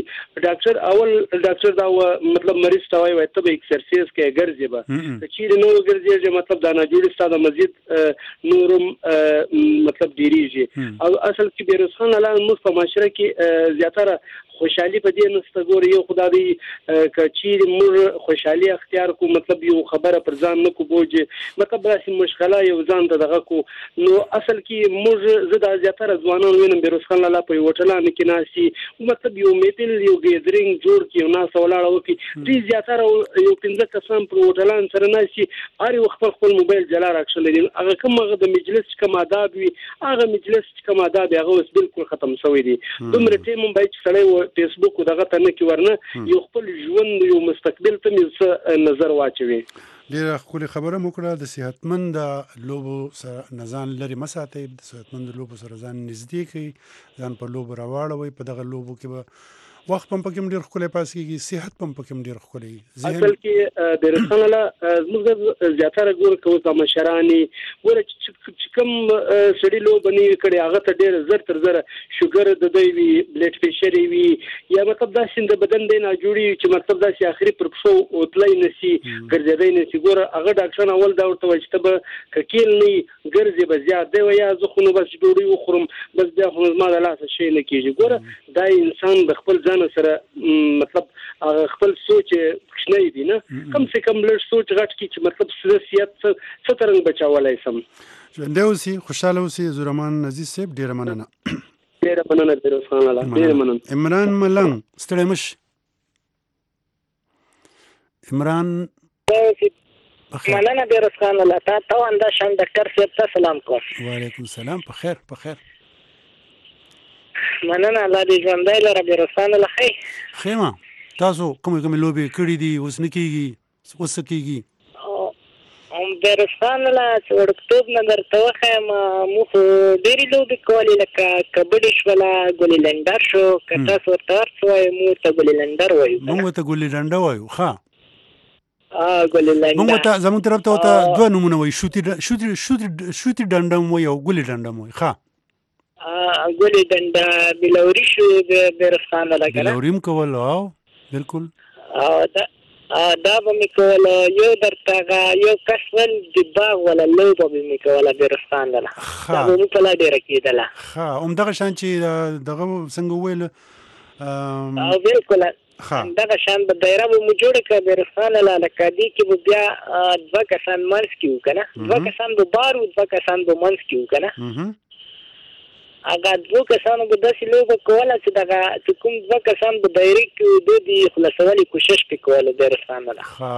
ډاکټر دا مطلب مریض ته وایي ته به ایکسرسایز کې ګرځي به کچيري نو ګرځي چې مطلب دا نه جوړ ستاسو مزید نورم مطلب ډیریږي او اصل کې بیرسخان الله موږ په معاشره کې زیاتره خوشحالي په دې نسته ګوري یو خدای دی کچیر موږ خوشحالي اختیار کو مطلب یو خبره پر ځان نه کو بوج مطلب داسې مشغله یو ځان ته دغه کو نو اصل کې موږ زدا زیاتره ځوانان وینم بیرسخان الله په وټلانه کې ناسي مطلب یو میټل یو ګیدرینګ جوړ کې نو سوالړه وکي دې زیاتره یو 15 کسان پر وټلان سره ناسي هر وخت خپل موبایل جلا راکشل دي هغه کومه د مجلس کوم آداب وي هغه مجلس کوم آداب هغه اوس بالکل ختم شوی دي دومره ټیم باید سړی فیسبوک دغه ته نه کې ورنه یو خپل ژوند یو مستقبل ته مې نظر واچوي ډیره خولي خبره مو کړه د صحتمند لوبو سره نزان لري مساتې د صحتمند لوبو سره ځان نږدې کړي ځان په لوبو راواړوي په دغه لوبو کې به وخت پم پکې ډیر خولي پاس کېږي صحت پم پکې ډیر خولي اصل کې د رسنله موږ زیاتره ګور کوو د مشرانی ګور چې کوم سړی لوب نه کړي هغه ته ډیر زر تر زر شوګر د دوی وی بلډ پريشر وی یا مطلب دا سند بدن دی نه جوړي چې مطلب دا سي اخري پر پښو او تلای نسی ګرځیدای نسی ګور هغه ډاکټر اول دا ورته وایي چې به ککیل نه ګرځي به زیات دی یا زه خو نو بس جوړي وخورم بس بیا خو ما د لاس شي نه کیږي ګور دا انسان د خپل ځان سره مطلب خپل سوچ شنه دي نه کم سے کم لږ سوچ غټ کی چې مطلب سیاست څه ترنګ بچاولای سم ژوند اوسې خوشاله اوسې زورمان عزیز صاحب ډیر مننه بیرسخان الله ډیر مننه عمران ملنګ ستړی مش عمران مننه بیرسخان الله ته انده شان ډاکټر صاحب ته سلام کوم وعلیکم السلام په خیر مننه الله دې ژوندۍ لره بیرسخان الله خیمه تاسو کوم لوبي کړی دي اوس نه کیږي اوس کیږي بیرسخان الله چې ورکتوب نه درته وخایم مو ډېرې لوبې کولې لکه کبډي شوله ګولي لنډر شو که تاسو ورته ورڅ وایو موږ ته ګولي لنډر وایو موږ ورته ګولي لنډه وایو ګولي لنډه موږ ته زموږ طرف ته دوه نومونه وایي شوتي ډنډم وایي او ګولي ډنډم وایي ګولي ډنډه بلوري شو بیرسخان الله کنه بلوریم کول او بالکل دا به مې کوله یو درته یو کس ول د باغ ولا لوبه به مې کوله بیرسخان الله دا به مې کله ډېره کېدله همدغه شان چې دغه څنګه ویل او بالکل دغه شان به دایره به مو جوړه کړه بیرسخان الله لکه دې کې به بیا دوه کسان منځ کې وو که نه دوه کسان به بار وو دوه کسان به منځ کې وو که نه هغه دوه کسانو به داسې لوبه کوله چې دغه چې کوم دوه کسان به دایرې کې دوی د خلاصولو کوشش پې کوله بیرسخان الله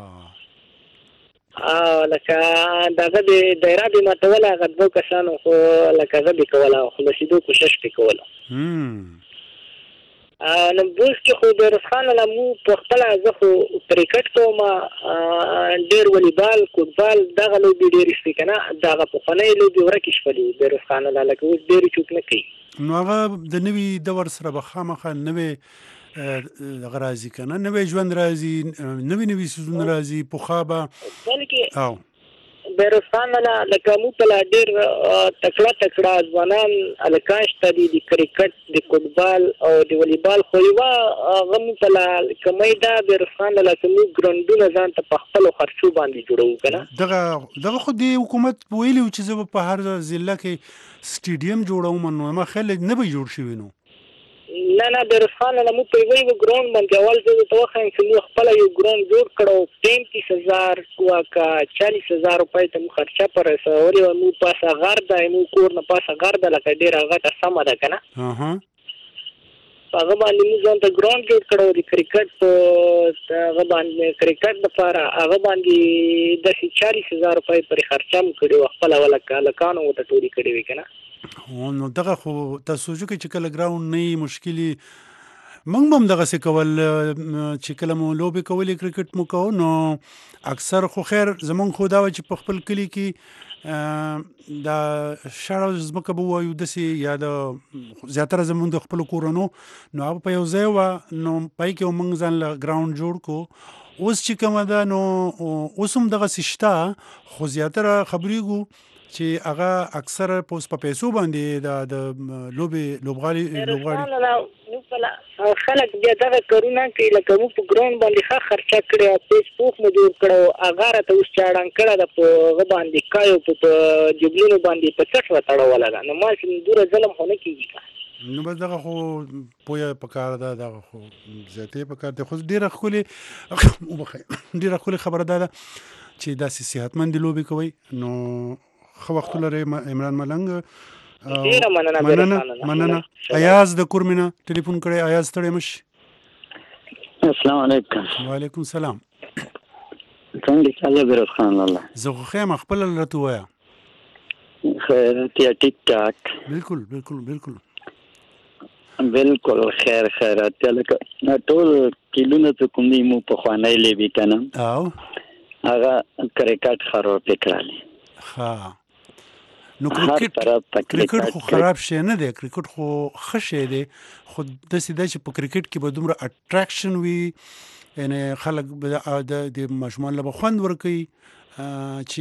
لکه دغه د دایره به ماتوله هغه دوه کسانو خو لکه هغه به کوله خلاصېدو کوشش پې کوله نو اوس کې خو بیرسخان الله مو په خپله زه خو کرکټ کوم ډېر والیبال فوټبال دغه لوبې ډېرې شوې که نه دغه پخوانۍ لوبې ورکې شولې بیرسخان الله لکه اوس ډېرې چوک نه کوي نو هغه د نوي دور سره به خامخا نوې دغه راځي که نه نوی ژوند راځي نوي څیزونه راځي پخوا به بیرسخان الله لکه موږ ته لا ډېر تکړه ځوانان هلکان شته دي د کرکټ د فوټبال او د والیبال خو یوه هغه موږ ته لا کمی ده بیرسخان الله چې موږ ګراونډونه ځان ته په خپلو خرچو باندې جوړوو که نه دغه خو د حکومت ویلي و چې زه به په هر ضلع کې سټیډیم جوړوم نو ما خیال نه به جوړ شوي نو نه بیرسخان الله موږ په یوه ګراونډ باندې اول زه درته وښایم چې موږ خپله یو ګراونډ جوړ کړو 35,000 که 40,000 روپۍ ته موږ خرچه په رسولې وه موږ پاسه غر ده موږ کور نه پاسه غر ده لکه ډېره غټه سمه ده که نه په هغه باندې موږ ځان ته ګراونډ جوړ کړو د کرکټ په هغه باندې کرکټ دپاره هغه باندې داسې 40,000 روپۍ پرې خرچه مو کړې وه خپله هلکانو ورته ټولې کړې وې که نه نو دغه خو تاسو چې کله ګراوند نه مشکلي موږ هم دغسې کول چې کله مو لوبې کولې کرکټ مو کوو نو اکثر خو خیر زمونږ خو دا وه چې په خپل کلي کې دا شاړه ځمکه به ووایو داسې یا د زیاتره زمونږ د خپلو کورونو نو هغه په یو ځای وه نو پای کې موږ ځان له ګراونډ جوړ کړو. اوس چې کومه ده نو اوس هم دغسې شته خو زیاتره خبرېږو چې هغه اکثر په پیسو باندې د لوبغاړي خلک بیا دغه کارونه کوي لکه موږ په ګراوند باندې ښه خرچه کړې او پیس پوخ مو جوړ کړی او هغه راته اوس چاړان کړې ده په هغه باندې کایو په جبلونو باندې په چټ وتړوله ده نو ماشین دوره ظلم خو نه کېږي نو بس دغه خو پوهه پکار ده دغه خو زیاتې پکار ده خو ډېره ښکلې خبره ده چې داسې صحتمندې لوبې کوئ نو ښه وخت ولرئ عمران ملنګ. ډېره مننه. ایاز د کورمینه ټلیفون کړی. ایاز ستړی مه شي. السلام علیکم. وعلیکم السلام. څنګه چاله بیروز خان لاله زه خو ښه یم خپله راته ووایه. خیرت یا ټیک ټاک. بالکل خیرت یا لکه ټول کیلونه چې کوم دي مو پخوانی لوبې که نه هغه کرکټ خراب یې کړلی. نو کرکټ خو خراب شی نه دی، کرکټ خو ښه شی دی، خو داسې ده چې په کرکټ کې به دومره اټراکشن وي، یعنې خلک به د ماشومانو له به خوند ورکوي چې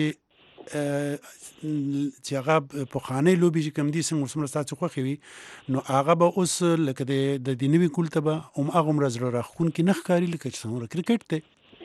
هغه پخوانۍ لوبې چې کوم دي څومره ستاسو خوښې وي نو هغه به اوس لکه د دې نوي کول ته به هماغومره زړه راښکونکي نه ښکاري لکه چې څومره کرکټ دی.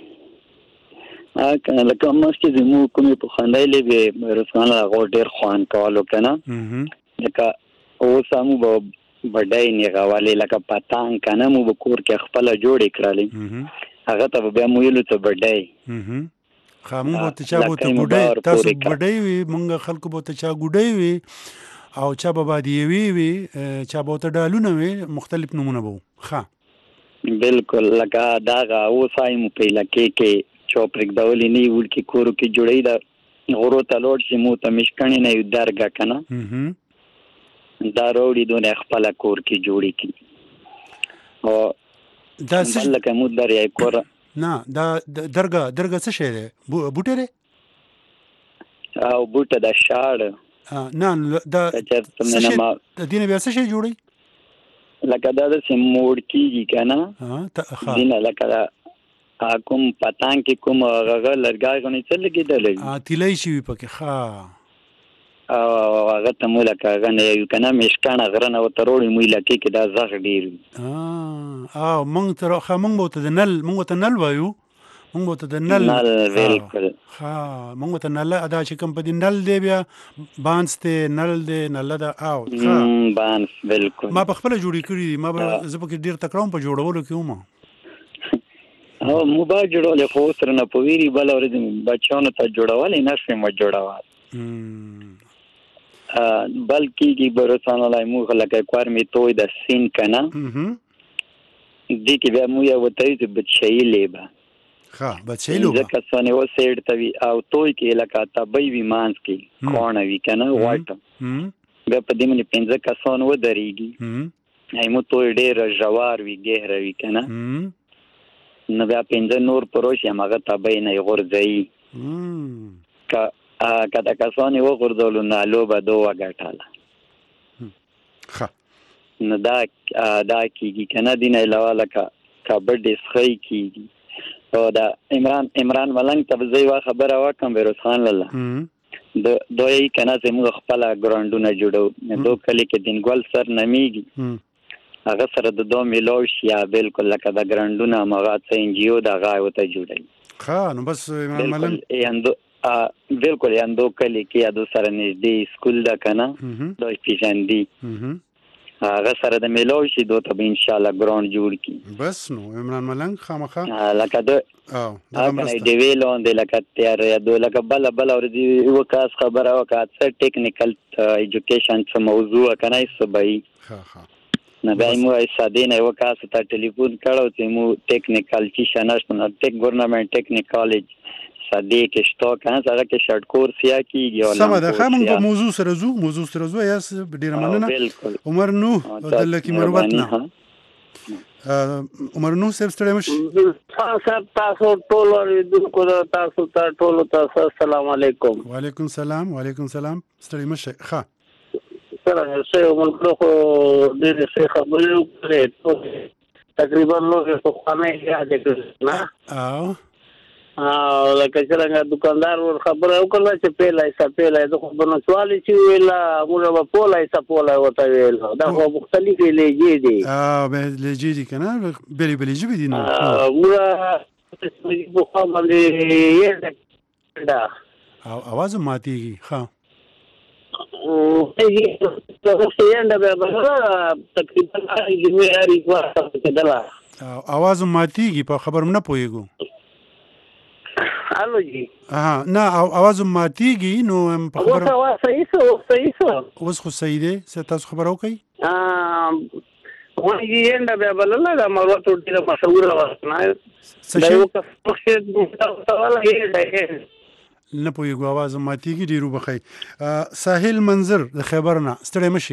لکه مخکې زموږ کومې پخوانۍ لوبې رسمانه هغه ډېر خوند کولو که نه، لکه اوس هم به بډۍ نیغولې لکه پتنګ که نه مو به کور کې خپله جوړې کړلې، هغه ته به بیا مو ویلو ته بډۍ. مونږ به ته چا به ته ګوډۍ، تاسو بډۍ وي، مونږ خلکو به ته چا ګوډۍ وي او چا به بادیوي وي، چا به ته ډالونه وي، مختلف نومونه به وو. بالکل لکه دغه اوس مو په علاقې کې چا پرېږدولې نه وي وړکي کورو کې جوړوي، د غرو ته لوړ شي مو ته مشکڼې نه یو درګه که نه دا راوړي دونه خپله کور کې جوړې کړي. او بل لکه مو دریای کور نه دا درګه څه شی دی؟ بوټی دی او بوټه د شاړ نه دا د دې نه بیا څه شی جوړوي؟ لکه دا داسې موړ کېږي که نه دینه لکه کوم پتنګ کې کوم هغه لرګی غوندې څه لګېدلی وي تیلی شي وي پکې او هغه ته مو لکه هغه نه یو که نه مشکڼه غره نه ورته راوړي مو علاقې کې دا غږ ډېر وي. مونږ به ورته د نل وایو، مونږ به ورته د نل بالکل مونږ ورته نل دا چې کوم په دې نل دی بیا بانس دی نل دی نله ده بانس بالکل ما په خپله جوړې کړي دي، ما به زه پکې ډېر تکړه وم په جوړولو کې وم. مو به جوړولې خو اوس رانه په ویري بله ورځ بچیانو ته جوړولې نه شوې مو جوړول بل کېږي به رسانلی موږ لکه کور مې توی د سین که نه دې کې بیا مو یو ورته وي چې بچیي لیبه پنځه کسان یې وسیډ ته وي او توی کې لکه تبۍ وي منځ کې کوڼه وي که نه واټه بیا په دې باندې پنځه کسان ودرېږي مو توی ډېره ژور وي ګهره وي که نه نو بیا پنځه نور پروش یم هغه تبۍ نه یې غورځوي که د کسان یې وغورځولو نو لوبه دو وګټله نو دا کېږي که نه دې نه علاوه لکه کبډي څښی کېږي او د عمران ملنګ ته به زه یوه خبره وکړم بیروز خان لاله دوی که نه زموږ خپله ګراونډونه جوړوو دو کلي کې دینګل سر نمیږي هغه سره د دو میلاو شي یا بالکل لکه د ګراونډونه هماغه څه انجیو د هغه ورته جوړوي نو بس عمران ملنګ بالکل یاندو کلی کې یادو سره نږدې سکول ده که نه دوی پیژندي هغه سره د میلاو شي دو ته به انشاءالله ګراونډ جوړ کړي. بس نو عمران ملنګ خامخا لکه ډیوې لاندې لکه تیار یادو لکه بله ورځ یوه کاس خبره وکړه څه ټیکنیکل ایجوکیشن څه موضوع که نه څه به وي نو بیا مو سادې نه یوه کاس ته ټلیفون کړی چې مو ټیکنیکل چې شه نشته نو ګورنمنټ ټیکنیک کالج سادې کې شته که نه هغه کې شارټ کورس یا کېږي سمه ده ښه موږ به موضوع سره ځو یاست ډېره مننه عمر نو د لکي مروت نه عمر نو صاحب ستړي مش صاحب تاسو ټول اوریدونکو تاسو ته ټول تاسو السلام علیکم. وعلیکم السلام. وعلیکم السلام. ستړي مش ښه سره څه موږ خو دې څه خبرې وکړې تقریبا نو څه خانه یاد کړل نه لکه څنګه دکاندار ور خبره وکړه چې پیلای د خو بنسوالي چې ویلا موږ په پولای سپولای وته ویل دا خو مختلفې لهجې دي به لهجې دي کنه بلی جبې دي نو موږ په خو باندې یې دا اواز ماتيږي ها اواز ماتيږي په خبر نه پويګو الو جی نه اواز ماتيږي نو په خبر صحیح اوس خو صحیح دی څه تاسو خبر اوکي وایي انده به بلله دا مروه ډیره مشهور واسنه دا یو څه نه پوهېږو اواز ماتېږي ډېرو بخی ساحل منظر د خیبر نه ستړی مشي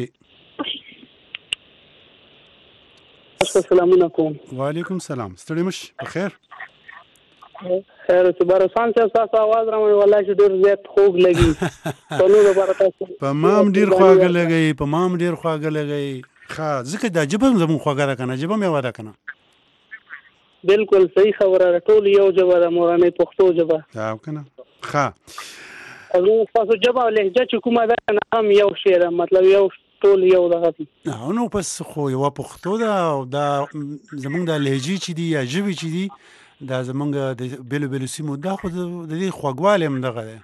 السلام علیکم. وعلیکم السلام. ستړی مش بخیر خیر صبرسان چې تاسو आवाज راوړی والله چې ډېر زیات خوږ لګي په نو لپاره تاسو په مام ډېر خواږه لګي ښه ځکه دا جبه زموږ خواږه ده کنه جبه مې واده کنه بالکل صحیح خبره ټول یو جبه د مورانه پښتو جبه دا کنه ښه تاسو جبه لهجه چې کومه ده هم یو شعر مطلب یو ټول یو دغه دي نو پس خو یو پښتو ده او دا زمونږ د لهجې چې دي یا ژبې چې دي دا زمونږ د بیلو سیمو دا خو د دې خوږوالی هم دغه دی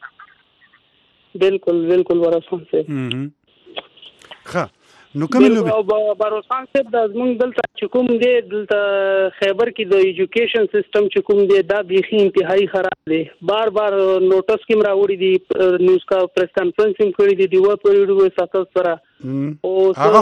بالکل ورسان صاحب ښه نو کومې لوبې بروسان صاحب د زمونږ دلته چې کوم دی دلته خیبر کې د ایجوکیشن سیستم چې کوم دی دا بیخي انتهایی خراب دی بار نوټس کې راوړي دي نیوز کا پریس کانفرنس هم کړی دی دیوه پرېډو ساتل سره او هغه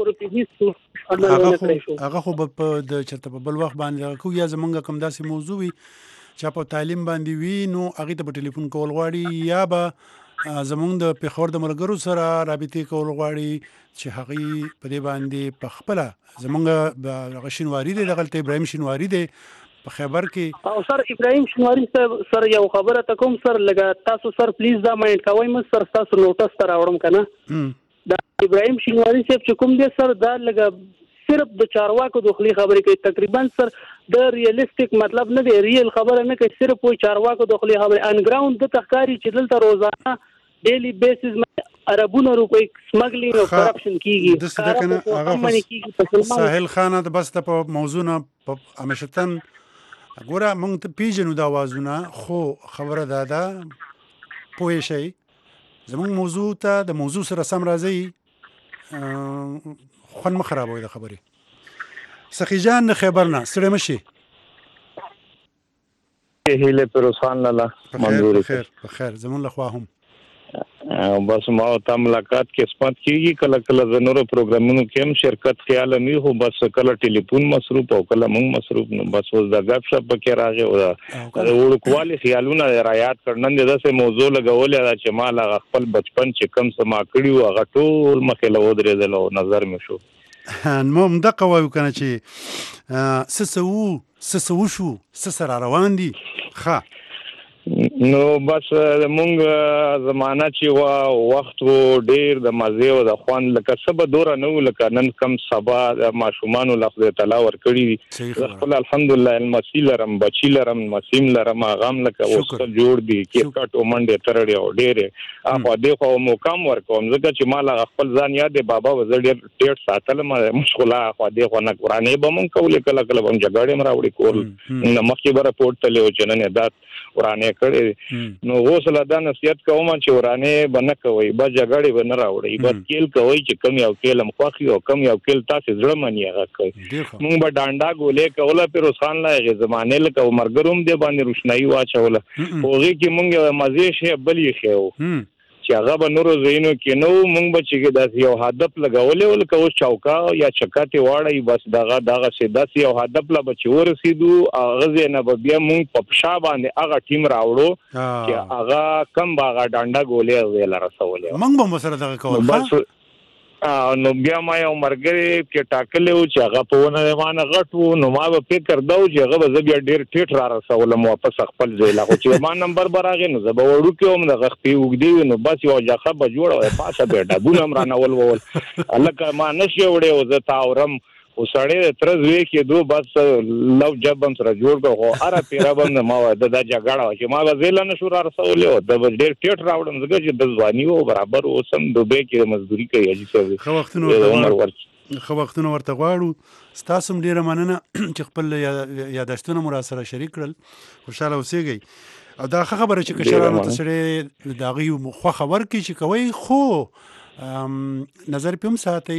خو په د چرته په بل وخت باندې کو یا زمونږ کوم داسې موضوع وي چې په تعلیم باندې وي نو هغه ته په ټلیفون کول غواړي یا به زمونږ د پیښور د ملګرو سره رابطې کول غواړي چې هغه په دې باندې په خپل زمونږ د شینواری دی دغه ابراهیم شینواری دی په خیبر کې او سر ابراهیم شینواری سر یو خبره تکوم سر لګا تاسو سر پلیز دا مایند کوي مې سر تاسو نوټس تر راوړم کنه دا ابراهیم شینواری صاحب چې کوم دی سر دا لګا صرف د چارواکو دخلي خبرې کوي تقریبا سر د ریالستیک مطلب نه دی ریل خبره نه کوي صرف وای چارواکو دخلي خبرې ان ګراوند د تخکاری چې دلته روزانه ډیلی بیسز عربونه روپۍ سمګلینګ او کرپشن کیږي د څه کنه هغه ساحل خانه د بس په موضوع نه همیشتن ګوره مونږ ته پیژنو دا وازونه خو خبره ده پوه شي زموږ موضوع ته د موضوع سره سم راځي خوند مه خرابوي د خبرې سخی جان د خیبر نه ستړی مشي هیله پروسان لاله منظور خیر زمون لخوا هم بس ما ته ملاقات کې قسمت کیږي کله زنورو پروګرامونو کې هم شرکت خیال مې هو بس کله ټلیفون مصروف او کله مونږ مصروف نو بس اوس د غاب شپ کې راغی او وړو کوالي خیالونه رعایت کړنن دغه موضوع لګولې چې ما لا خپل بچپن چې کم سما کړیو هغه ټول مخې له ودرېدل او نظر مې شو نو مدقه وایو کنه چې سسو شو سره روان دي ښه نو بس مونږ زمانہ چې وخت وو ډیر د مزه او د خوان لکه سبا دور نه لکه نن کم سبا د ماشومان لفظ تعالی ور کړی خپل الحمدلله المسیلرم بچیلرم مسیم لرم غام لکه اوس جوړ دي کې کټو منډه ترړی او ډیر اخو دغه مقام ورکوم ځکه چې مال خپل ځان یاد بابا وزړ ټیټ ساتل ما مشغوله اخو دغه نه قرانه به مونږ کولې کله بم جګړې مراوړي کول نو مخکې بره پورت له جننه دات قرانه کړي نو غوسله دا نصیحت کوم چې ورانه بنه کوي با جګړې بنه راوړي بس کېل کوي چې کم یو کېل مخاخي او کم یو کېل تاسو زړه منی هغه کوي مونږ به ډانډا ګولې کوله پیروسخان لایغه زمانه لکه مرګروم دی باندې روشنايي واچوله اوږي کې مونږ مزه شي بلې خو چې هغه به نورو زینو کې نو مونږ به چې داسې یو هدف لګولې ولکه اوس چوکا یا چکاته واړی بس دغه سیداسي یو هدف لا به چې ورسېدو هغه نه به بیا مونږ په پښا باندې هغه ټیم راوړو چې هغه کم باغه ډانډا ګولې ویل رسولې مونږ به سره دغه کول نو بیا ما یو مرګري کې ټاکلې و چې هغه په ونه باندې غټو نو ما به فکر دا و چې هغه به بیا ډیر ټیټ را رسولم واپس خپل ځای لا خو چې ما نمبر براغې نو زه به وړو کې هم د غخپې وګدي نو بس یو ځخه به جوړه پاسه به ډبونه هم رانول وول الکه ما نشي وړې او زه تاورم او سړی تر زوی کې دو بس لو جبم سره جوړ کو اره پیرا باندې ما د جګړه چې ما به زیل نه شو را رسولې او د ډیر ټیټ راوړم زګه چې د ځواني او برابر اوسم دوبه کې مزدوري کوي چې خو وختونه ورته غواړو ستاسو ډیره مننه چې خپل یاداشتونه مو را سره شریک کړل خوشاله اوسئ او دا خبره چې کشرانو ته سره دا غي خو خبر کی چې کوي خو نظر پم ساتي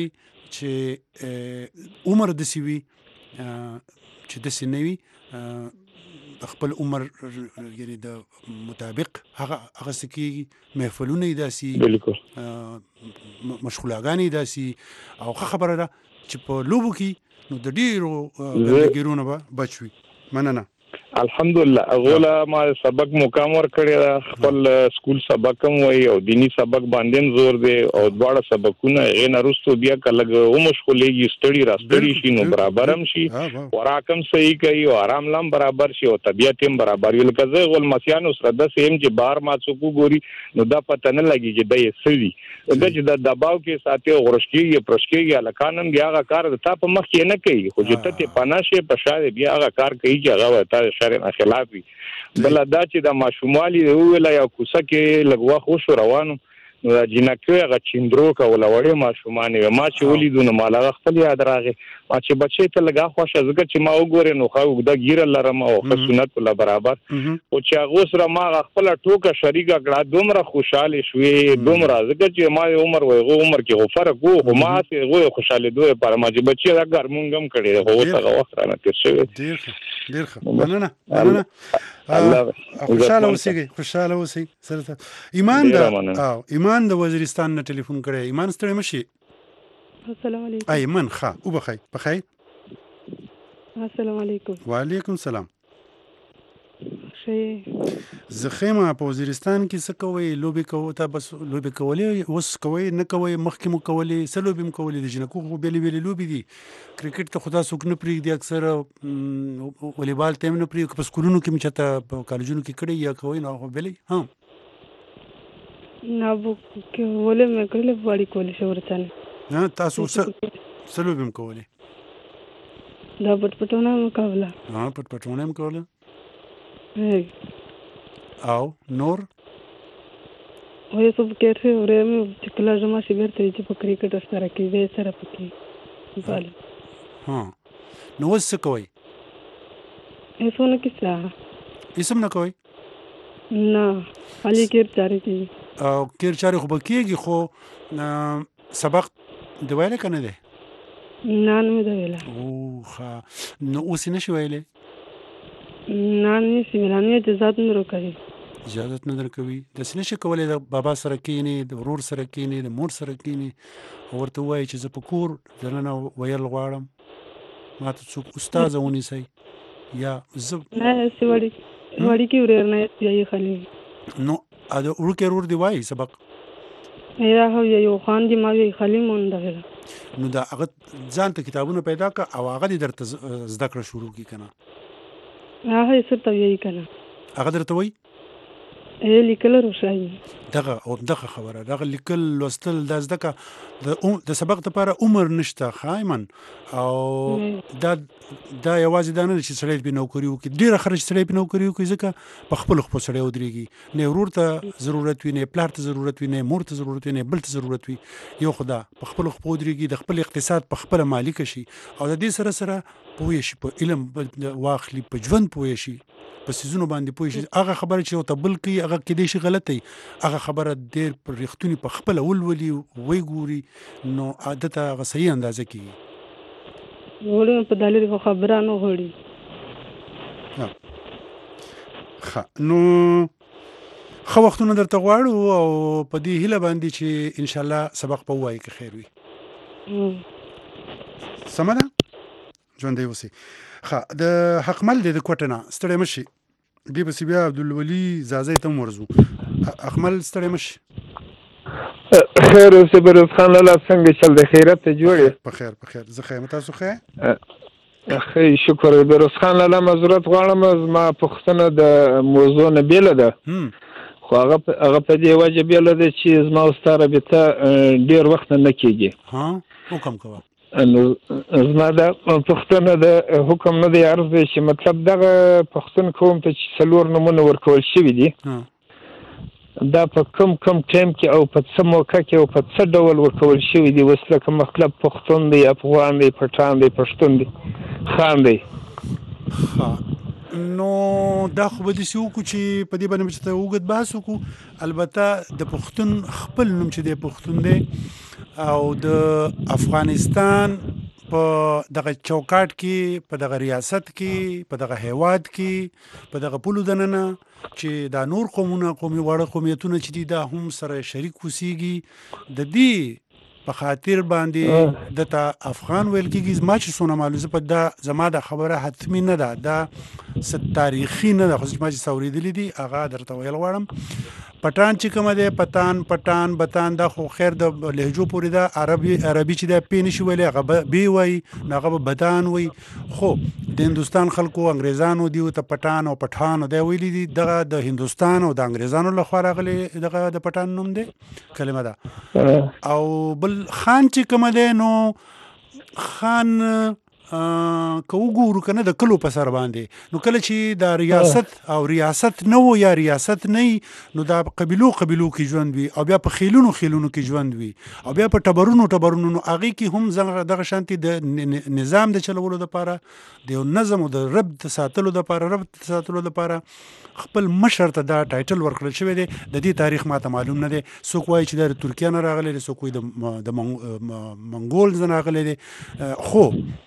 چې عمر د سیوی چې د سینوي خپل عمر یعنی د مطابق هغه سکی محفلونه داسي بالکل مشغولاګانی داسي او خبره ده چې په لوبو کې نو د ډیرو ګیرونه به بچوي مننه الحمدلله اغولا ما سبق مقام ور کړی خپل سکول سبق هم وای او دینی سبق باندې زور دی او دواړه سبقونه غین رستو بیا کله او مشغولېږي ستړي راستړي شي نو برابر هم شي وراکم صحیح کوي او آرام لام برابر شي او طبيعت هم برابر وي لکه زه ول مسیانو سره د سیم چې بار ما څوک ګوري نو دا پته نه لګي چې د یې سوي د چې د دباو کې ساتي غرشکیږي پرشکیږي الکانم بیا هغه کار د تا په مخ کې نه کوي خو چې ته پناشه په شاده بیا هغه کار کوي چې هغه ته شرع خلاف وي بل دا چې د ماشومالي ویلا یا کوڅه کې لګوا خوش روانو نو جنکه هغه چیندرو کوله وړي ماشومان ما چې ولیدو نو مال خپل یاد راغی ما چې بچی ته لګا خوښه زګه چې ما وګورې نو خو د ګیره لرم او سنت له برابر او چې هغه سره ما خپل ټوکه شریکه کړه دومره خوشاله شوې دومره زګه چې ما عمر وای عمر کې غفر کو ما ته غو خوشاله دوی پر ما چې بچی دا ګرمونګم کړي هو څنګه وخت را نه تیر شوی ډیر مننه خوشاله اوسئ سره ایمان د وزیرستان نه ټلیفون کړی ایمان ستړی مشي السلام علیکم ایمان ښه او بخیر السلام علیکم وعلیکم السلام ښه زخیمه په وزیرستان کې څه کوي لوبي کوي ته بس لوبي کولې اوس کوي نه کوي مخکې مو کولې څه لوبي مو کولې د جنکو خو بیلې لوبي دي کرکټ ته خدا سوک نه پریږدي اکثر والیبال ته نه پریږدي په سکولونو کې مچته په کالجونو کې کړي یا کوي نو خو بیلې ها نه بو کې ولې مې کړل باندې کولې شو ورته نه تاسو څه لوبي مو کولې دا پټپټونه مقابله پټپټونه مقابله او نور وای سب کېته ورې مې چې کله زما شي بیرته چې په کرکټ سره کې دې سره پکې بال ها نو څه کوي ایسو نه کیسه اسم نه کوي نه علي کېر چاري کې او کېر چاري خو بکیږي خو سبق دی ویل کنه دی نه مې دی ویل او ښه نو اوس نه شو ویلې نه سیمرانه اجازه نه ورکوي اجازه نه درکوي د سینې شي کولای د بابا سره کینی د ورور سره کینی د مور سره کینی ورته وایي چې زه په کور دننه ویل غواړم ما ته څوک استاد ونیسي یا زه نه سوړی کې ورور نه یې خالي نو اده ورور دی وایي سبق یا هو یو خان دی ما یې خالي مونږ نو دا هغه ځان ته کتابونه پیدا کا او هغه درته زده کړه شروع کی کنه هغه څه ته یې کنه هغه درته وایي لیکل روشای دغه خبره دغه لیکل لوستل د زده د سبق لپاره عمر نشته خایمن او دا یوازې دا نه چې سړی په نوکری وکړي ډیره خرج سړی په نوکری وکړي ځکه په خپل سړی ودرېږي نه ورور ته ضرورت وي نه پلار ته ضرورت وي نه مور ته ضرورت وي نه بل ته ضرورت وي یو خدا په خپل ودرېږي د خپل اقتصاد په خپل مالک شي او د دې سره پوه شي په علم واخلي په ژوند پوه شي په سيزونو باندې پوه شي هغه خبره چې او تبل کوي هغه کې دې شي غلطي هغه خبره ډېر پر رښتونی په خپل ولولي وای ګوري نو عادت هغه صحیح اندازه کوي وړو په دلیل خبره نه غوړي نو خو وختونه درته غواړو او په دې هیله باندې چې ان شاء الله سبق په وای کې خیر وي سماده ژوند دی وسی د حقمل د کوټنا ستړی مشي دی بس بیا عبدالولی زازه ته مرزو حقمل ستړی مشي خیر اوسې بروز خان لالا څنګه چل د خیرت ته جوړې؟ په خیر په خیر زه ښه یم، تاسو ښه؟ ښه شکر. بروز خان لالا معذرت غواړم، زما پوښتنه د موضوع نه بیله ده، خو هغه په دې وجه بیله ده چې زما او ستا رابطه ډېر وخت نه کېږي. حکم کوه. زما دا پوښتنه د حکم نه دی، عرض دی چې مطلب دغه پوښتنه کوم ته چې 4 نومونه ورکول شوي دي، دا په کوم ټایم کې او په څه موقع کې او په څه ډول ورکول شوي دي؟ اوس لکه مطلب پښتون دی، افغان دی، پټان دی، پښتون دی، خان دی. نو دا خو به داسې وکړو چې په دې باندې به چې ته اوږد بحث وکړو. البته د پښتون خپل نوم چې دی پښتون دی، او د افغانستان په دغه چوکاټ کې، په دغه ریاست کې، په دغه هیواد کې، په دغه پولو دننه چې دا نور قومونه، واړه قومیتونه چې دي، دا هم سره شریک اوسېږي. د دې په خاطر باندې دته افغان ویل کېږي. زما چې څونه معلومه په دا زما دا خبره حتمي نه ده، دا تاریخي نه ده، خو چې ما چې اورېدلي دي هغه درته ویل غواړم. پټان چې کومه دی، پټان بتان، دا خو خیر د لهجو پورې ده. عربي چې دا پې نشي ویلی، هغه بې وایي، نو هغه به بدان وایي. خو د هندوستان خلکو انګریزانو دیو ته پټان او پټان دا ویلي دي. دغه د هندوستان او د انګریزانو لخوا راغلی دغه د پټان نوم دی، کلمه ده. او بل خان چې کومه دی، نو خان که وګورو که نه د کلو په سر باندې، نو کله چې دا ریاست او ریاست نه و یا ریاست نه، نو دا قبیلو کې ژوند وي، او بیا په خیلونو کې ژوند وي، او بیا په ټبرونو، نو هغې کې هم دغه شانتي د نظام د چلولو دپاره، د یو نظم او د ربط ساتلو دپاره خپل مشر ته دا ټایټل ورکړل شوی دی. د دې تاریخ ماته معلوم نه دی. څوک وایي چې دا د ترکیه نه راغلی دی، څوک وایي د منګولز نه راغلی دی. خو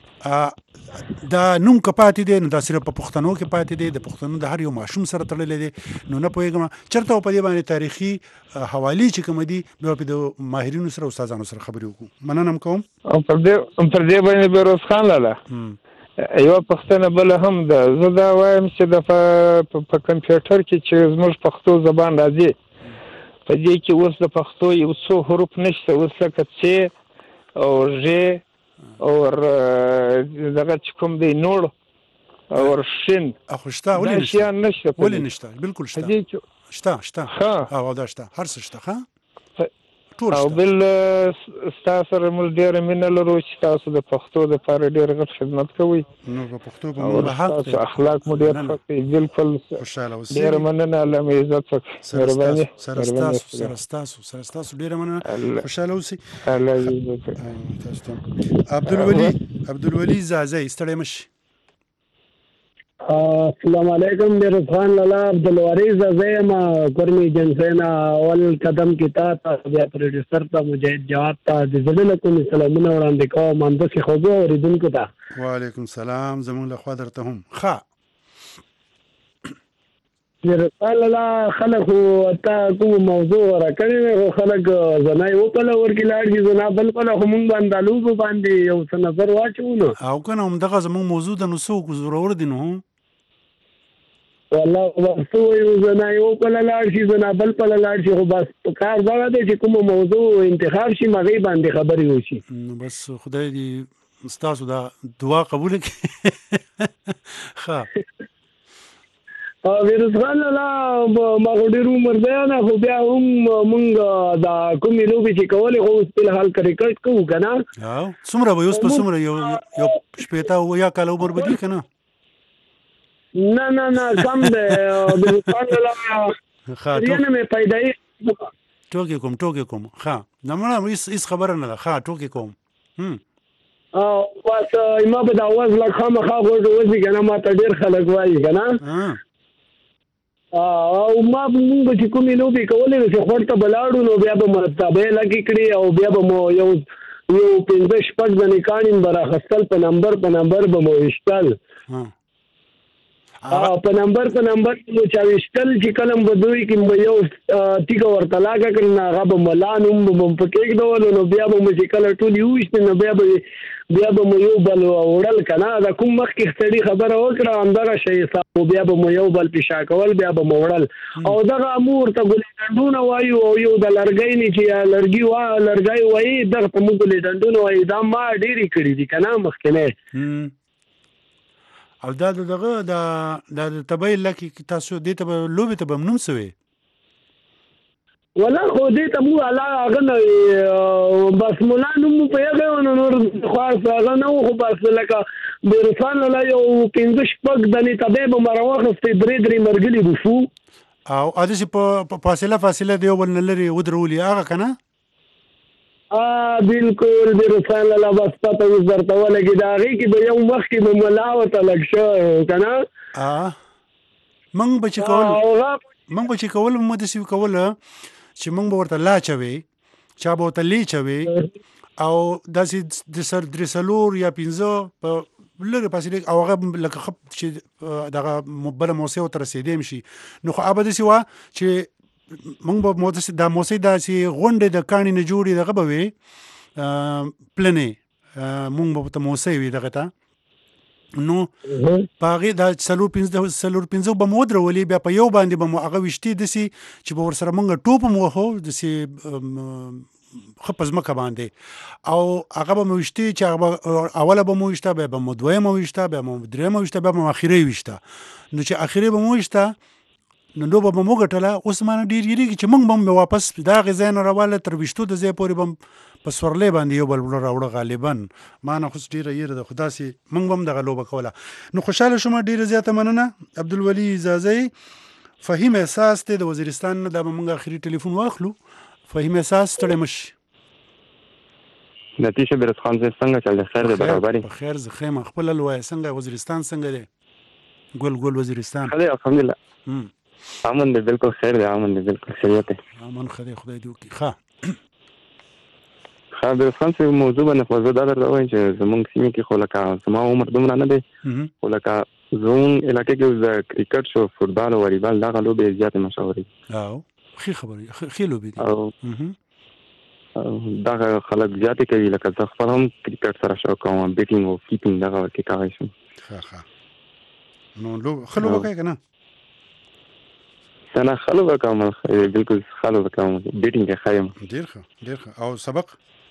دا نوم که پاتې دی، نو دا صرف په پښتنو کې پاتې دی، د پښتنو د هر یو ماشوم سره تړلی دی. نو نه پوهېږم چېرته په دې باندې تاریخي حوالې چې کومه دي، بیا په د ماهرینو سره، استادانو سره خبرې وکړو. مننه هم کوم. پر دې باندې بروز خان لاله یوه پوښتنه بله هم ده. زه دا وایم چې په کمپیوټر کې چې زموږ پښتو زبان راځي، په دې کې اوس د پښتو یو څو حروف نشته، اوس لکه څ او ژ او دغه چې کوم دی نوړ او شین، خو شته. ولې نشته؟ ولې نشته؟ بالکل شته، شته. او دا شته، هر څه شته. او بل ستا سره موږ ډېره مینه لرو چې تاسو د پښتو دپاره ډېر غټ خدمت کوئ، نو په پښتو به مو حق دی، تاسو اخلاق مو ډېر ښه کوي. بالکل ډېره مننه، الله مو عزت وکړي. مهرباني سره ستاسو ډېره مننه، خوشحاله اوسئ. عبدالولي زازی، ستړی مه شئ. السلام علیکم. بروز خان لالا عبدالواري زازی یم، کورمي ایجنسۍ نه. اول قدم کې تا ته، بیا پروډیوسر ته، مجاهد جواد ته د زړه له کومې سلامونه وړاندې کوم، همداسې خوږو اورېدونکو ته. وعلیکم سلام، زموږ له خوا درته هم. ښه بروز خان لالا، خلک خو تا کومه موضوع غوره کړې وې، خو خلک زنای وپله ورکې لاړ شي، زنا بل پله، خو مونږ باندې لوبو باندې یو څه نظر واچوو. نو او که نه همدغه زموږ موضوع ده، نو څه وکړو؟ زورور دي نو والله څه وایو، زنا یو پله لاړ شي، زنا بل پله لاړ شي، خو بس په کار دغه دی چې کومه موضوع انتخاب شي، هغې باندې خبرې وشي. نو بس خدای دې ستاسو دا دعا قبوله کړي. ښه بروز خان لالا، ما خو ډېر عمر دی نه، خو بیا هم مونږ دا کومې لوبې چې کولې، خو اوس فلحال کرکټ کوو که نه. څومره به اوس په څومره یو 18 کاله عمر به دي که نه؟ نه کم دی بروز خان لالا، ریانه مې پیدایي ټوکې کوم. ښه نه مړه، هېڅ خبره نه ده. ښه ټوکې کوم. بس ما به د اواز لږ خامخا غوږ وځي که نه، ما ته ډېر خلک وایي که نه. او ما مونږ به چې کومې لوبې کولې نو چې خوړ ته به لاړو، نو بیا به مرتبې لګې کړي، او بیا به مو یو 15-16 ځنې کاڼي به راخیستل، په نمبر به مو ویشتل. په نمبر مو چاويشتل چې کلم بدوي کې یو تیګه ورته لاګه کړنه هغه به ملانوم به په کېک ډول نو بیا به مو چې کله ټول یوشت نو بیا به مو یو بل وړل کنه دا کوم مخ کې ستړي خبره وکړه همدغه شی حساب بیا به مو یو بل پیشا کول بیا به مو وړل او دغه امور ته ګلې ډنډونه وایو او یو د لرګی نه چې لرګی وایي دغه ته مو ګلې ډنډونه وایي دا ما ډېری کړي دي کنه مخکې نه او دا دغه د تبې لکه تاسو دې ته لوبې ته بمنوم سوي ولا خو دې ته مو الله هغه بس مولانو مو په هغه نور خاص هغه نو خو بس لکه بیرفان لا یو 15 شپږ دني تبې به مروخه درې مرګلي بوفو او اده چې په فاصله دی ول لري ودرولي هغه کنه بالکل بیرفان لا بس پته ورته ولګي دا غي کې به یو مخ کې ملاوت لګ شو کنه من بچ کول مو د سی کوله چې موږ به ورته لا چوي چا به ورته لی چوي او داسې د سر درسلور یا 15 په لږه پاسې او هغه لکه خپ چې دغه بله موسیقي ورته رسېدی شي نو خو هغه به داسې وه چې موږ به دا موسیقي داسې غونډې د کاڼي نه جوړې دغه به وې پلنې موږ به ورته موسیقي وي دغه ته نو پاغه دا سلور 15 به مو درولې بیا په یو باندې به مو هغه وشتي دسي چې به ورسره مونږ ټوپ مو هو دسي خپز مکه باندې او هغه به مو وشتي چې هغه اوله به مو وشته به مو دوه مو وشته به مو درې مو وشته به مو اخیری وشته نو چې اخیری به مو وشته نو به مو غټله اوس ما ډیر یریږي چې مونږ به واپس دا غزاین راواله تر وشتو د ځای پورې به په سورلې باندې یو بل راوړه غالبا ما نه خو ډیره یره د خدا سي مونږ هم دغه لوبه کوله نو خوشاله شوم ډیره زیاته مننه عبدالولي زازي فهیم احساس ته د وزیرستان نه د مونږ اخري ټلیفون واخلو فهیم احساس تړې مش نتیجه برس خان څنګه چل خیر ده برابرۍ خیر زه خیمه خپل لوي څنګه وزیرستان څنګه ده ګل وزیرستان خدای الحمدلله امن ده بالکل خیر ده امن ده بالکل خیریت ده امن خدای دې وکي ښه د فرانس موضوع باندې خو زه دا درته وایم چې زمونږ سیمې کې خو لکه زما عمر دومره نه دی خو لکه زمونږ علاقې کې د کرکټ شو فوټبال او والیبال دغه لوبې زیاتې مشهورې دي او ښې خبرې ښې لوبې دي او دغه خلک زیاتې کوي لکه زه خپل هم کرکټ سره شوق کوم بیټینګ او کیپینګ دغه کې کولی شم ښه نو ښه لوبه کوې که نه نه ښه لوبه کوم بالکل ښه لوبه کوم بیټینګ کې ښه یم ډېر ښه او سبق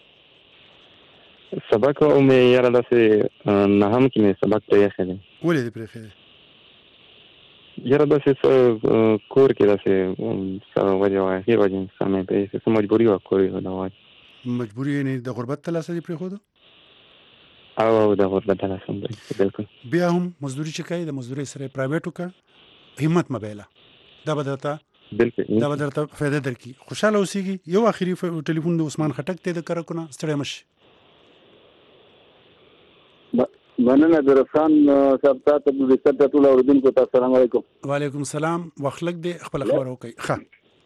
مې یاره داسې نهم کې مې سبق پرېښی دی ولې دې پرېښی دی یاره داسې کور کې داسې څه وجه وه ښې وجې څه مې پرېښی څه مجبوري وه کور یې دا وایي مجبوري یعنې د غربت تلاسه دې پرېښودو او د غربت تلاسه هم بالکل بیا هم مزدوري چې کوي د مزدورۍ سره یې پرایویټ وکړه همت مه بایله دا به درته فایده درکړي خوشحاله اوسېږي یو آخري ټلیفون د عثمان خټک دی د کرکونه ستړی مه شي مننه درفان صاحب تاسو د ستاسو ټول اوریدونکو ته السلام علیکم وعلیکم السلام وخت لګ دی خپل خبر وکړئ ښه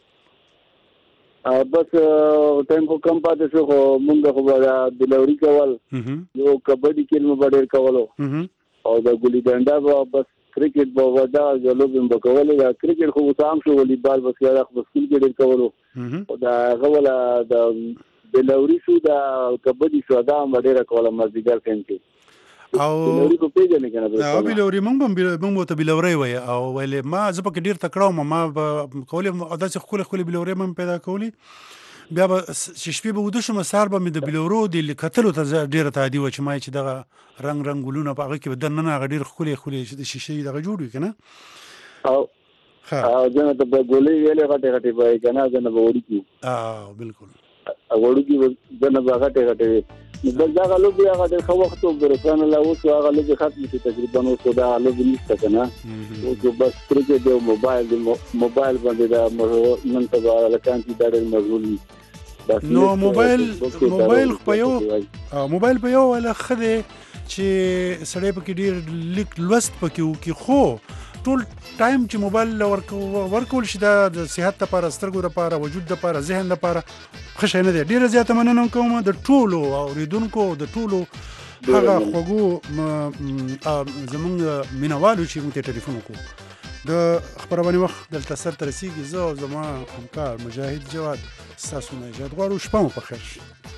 بس ټایم خو کم پاتې شو خو مونږ خو دلوري کول یو کبډي کې مو ډېر کولو او د ګولي ډنډا بس کرکټ به ودا لوبم بکول دا کرکټ خو سام شو والیبال بس یا خو سکول کې ډېر کولو او دا غولا د دلوري شو دا کبډي شو دا ډېر کوله مزګر ټیم کې او بلوري مونږ ته بلوري وای او ویلې ما زه پکې ډیر تکړه ما کولې داسې خولې بلوري مې پیدا کولې بیا به شپې به وده شم سهار به مې د بلورو د کتلو ته ډېره تعدي وه چې ما چې دغه رنګ ګلونه په هغه کې به دننه هغه ډېر ښکلې د شیشې دغه جوړ وي که نه او ځنه ته به ګولۍ ویلې غټې به یې که نه ځنه به وړوکي بالکل وړوکي به ځنه به غټې وي بس دغه لوبې هغه ډېر ښه وخت و برسان الله اوس هغه لوبې ختمې شي تقریبا اوس دغه لوبې نشته که نه اوس بس کرکټ دی او موبایل باندې دا نن سبا هلکان چې دا ډېر مشغول وي نو موبایل په یو ولا ښه دی چې سړی پکې ډېر لیک لوست پکې وکړي خو ټول ټایم چې موبایل ورکول شي دا د صحت لپاره سترګو لپاره وجود لپاره ذهن لپاره ښه شی نه دی ډېره زیاته مننه کوم د ټولو اورېدونکو د ټولو هغه خوږو زمونږ مینوالو چې موږ ته ټلیفون وکړو د خبرونه وخت دلته سر ترسيږي زه او زما همکار مجاهد جواد ستاسو نه اجازه غواړو شپه مو په خیر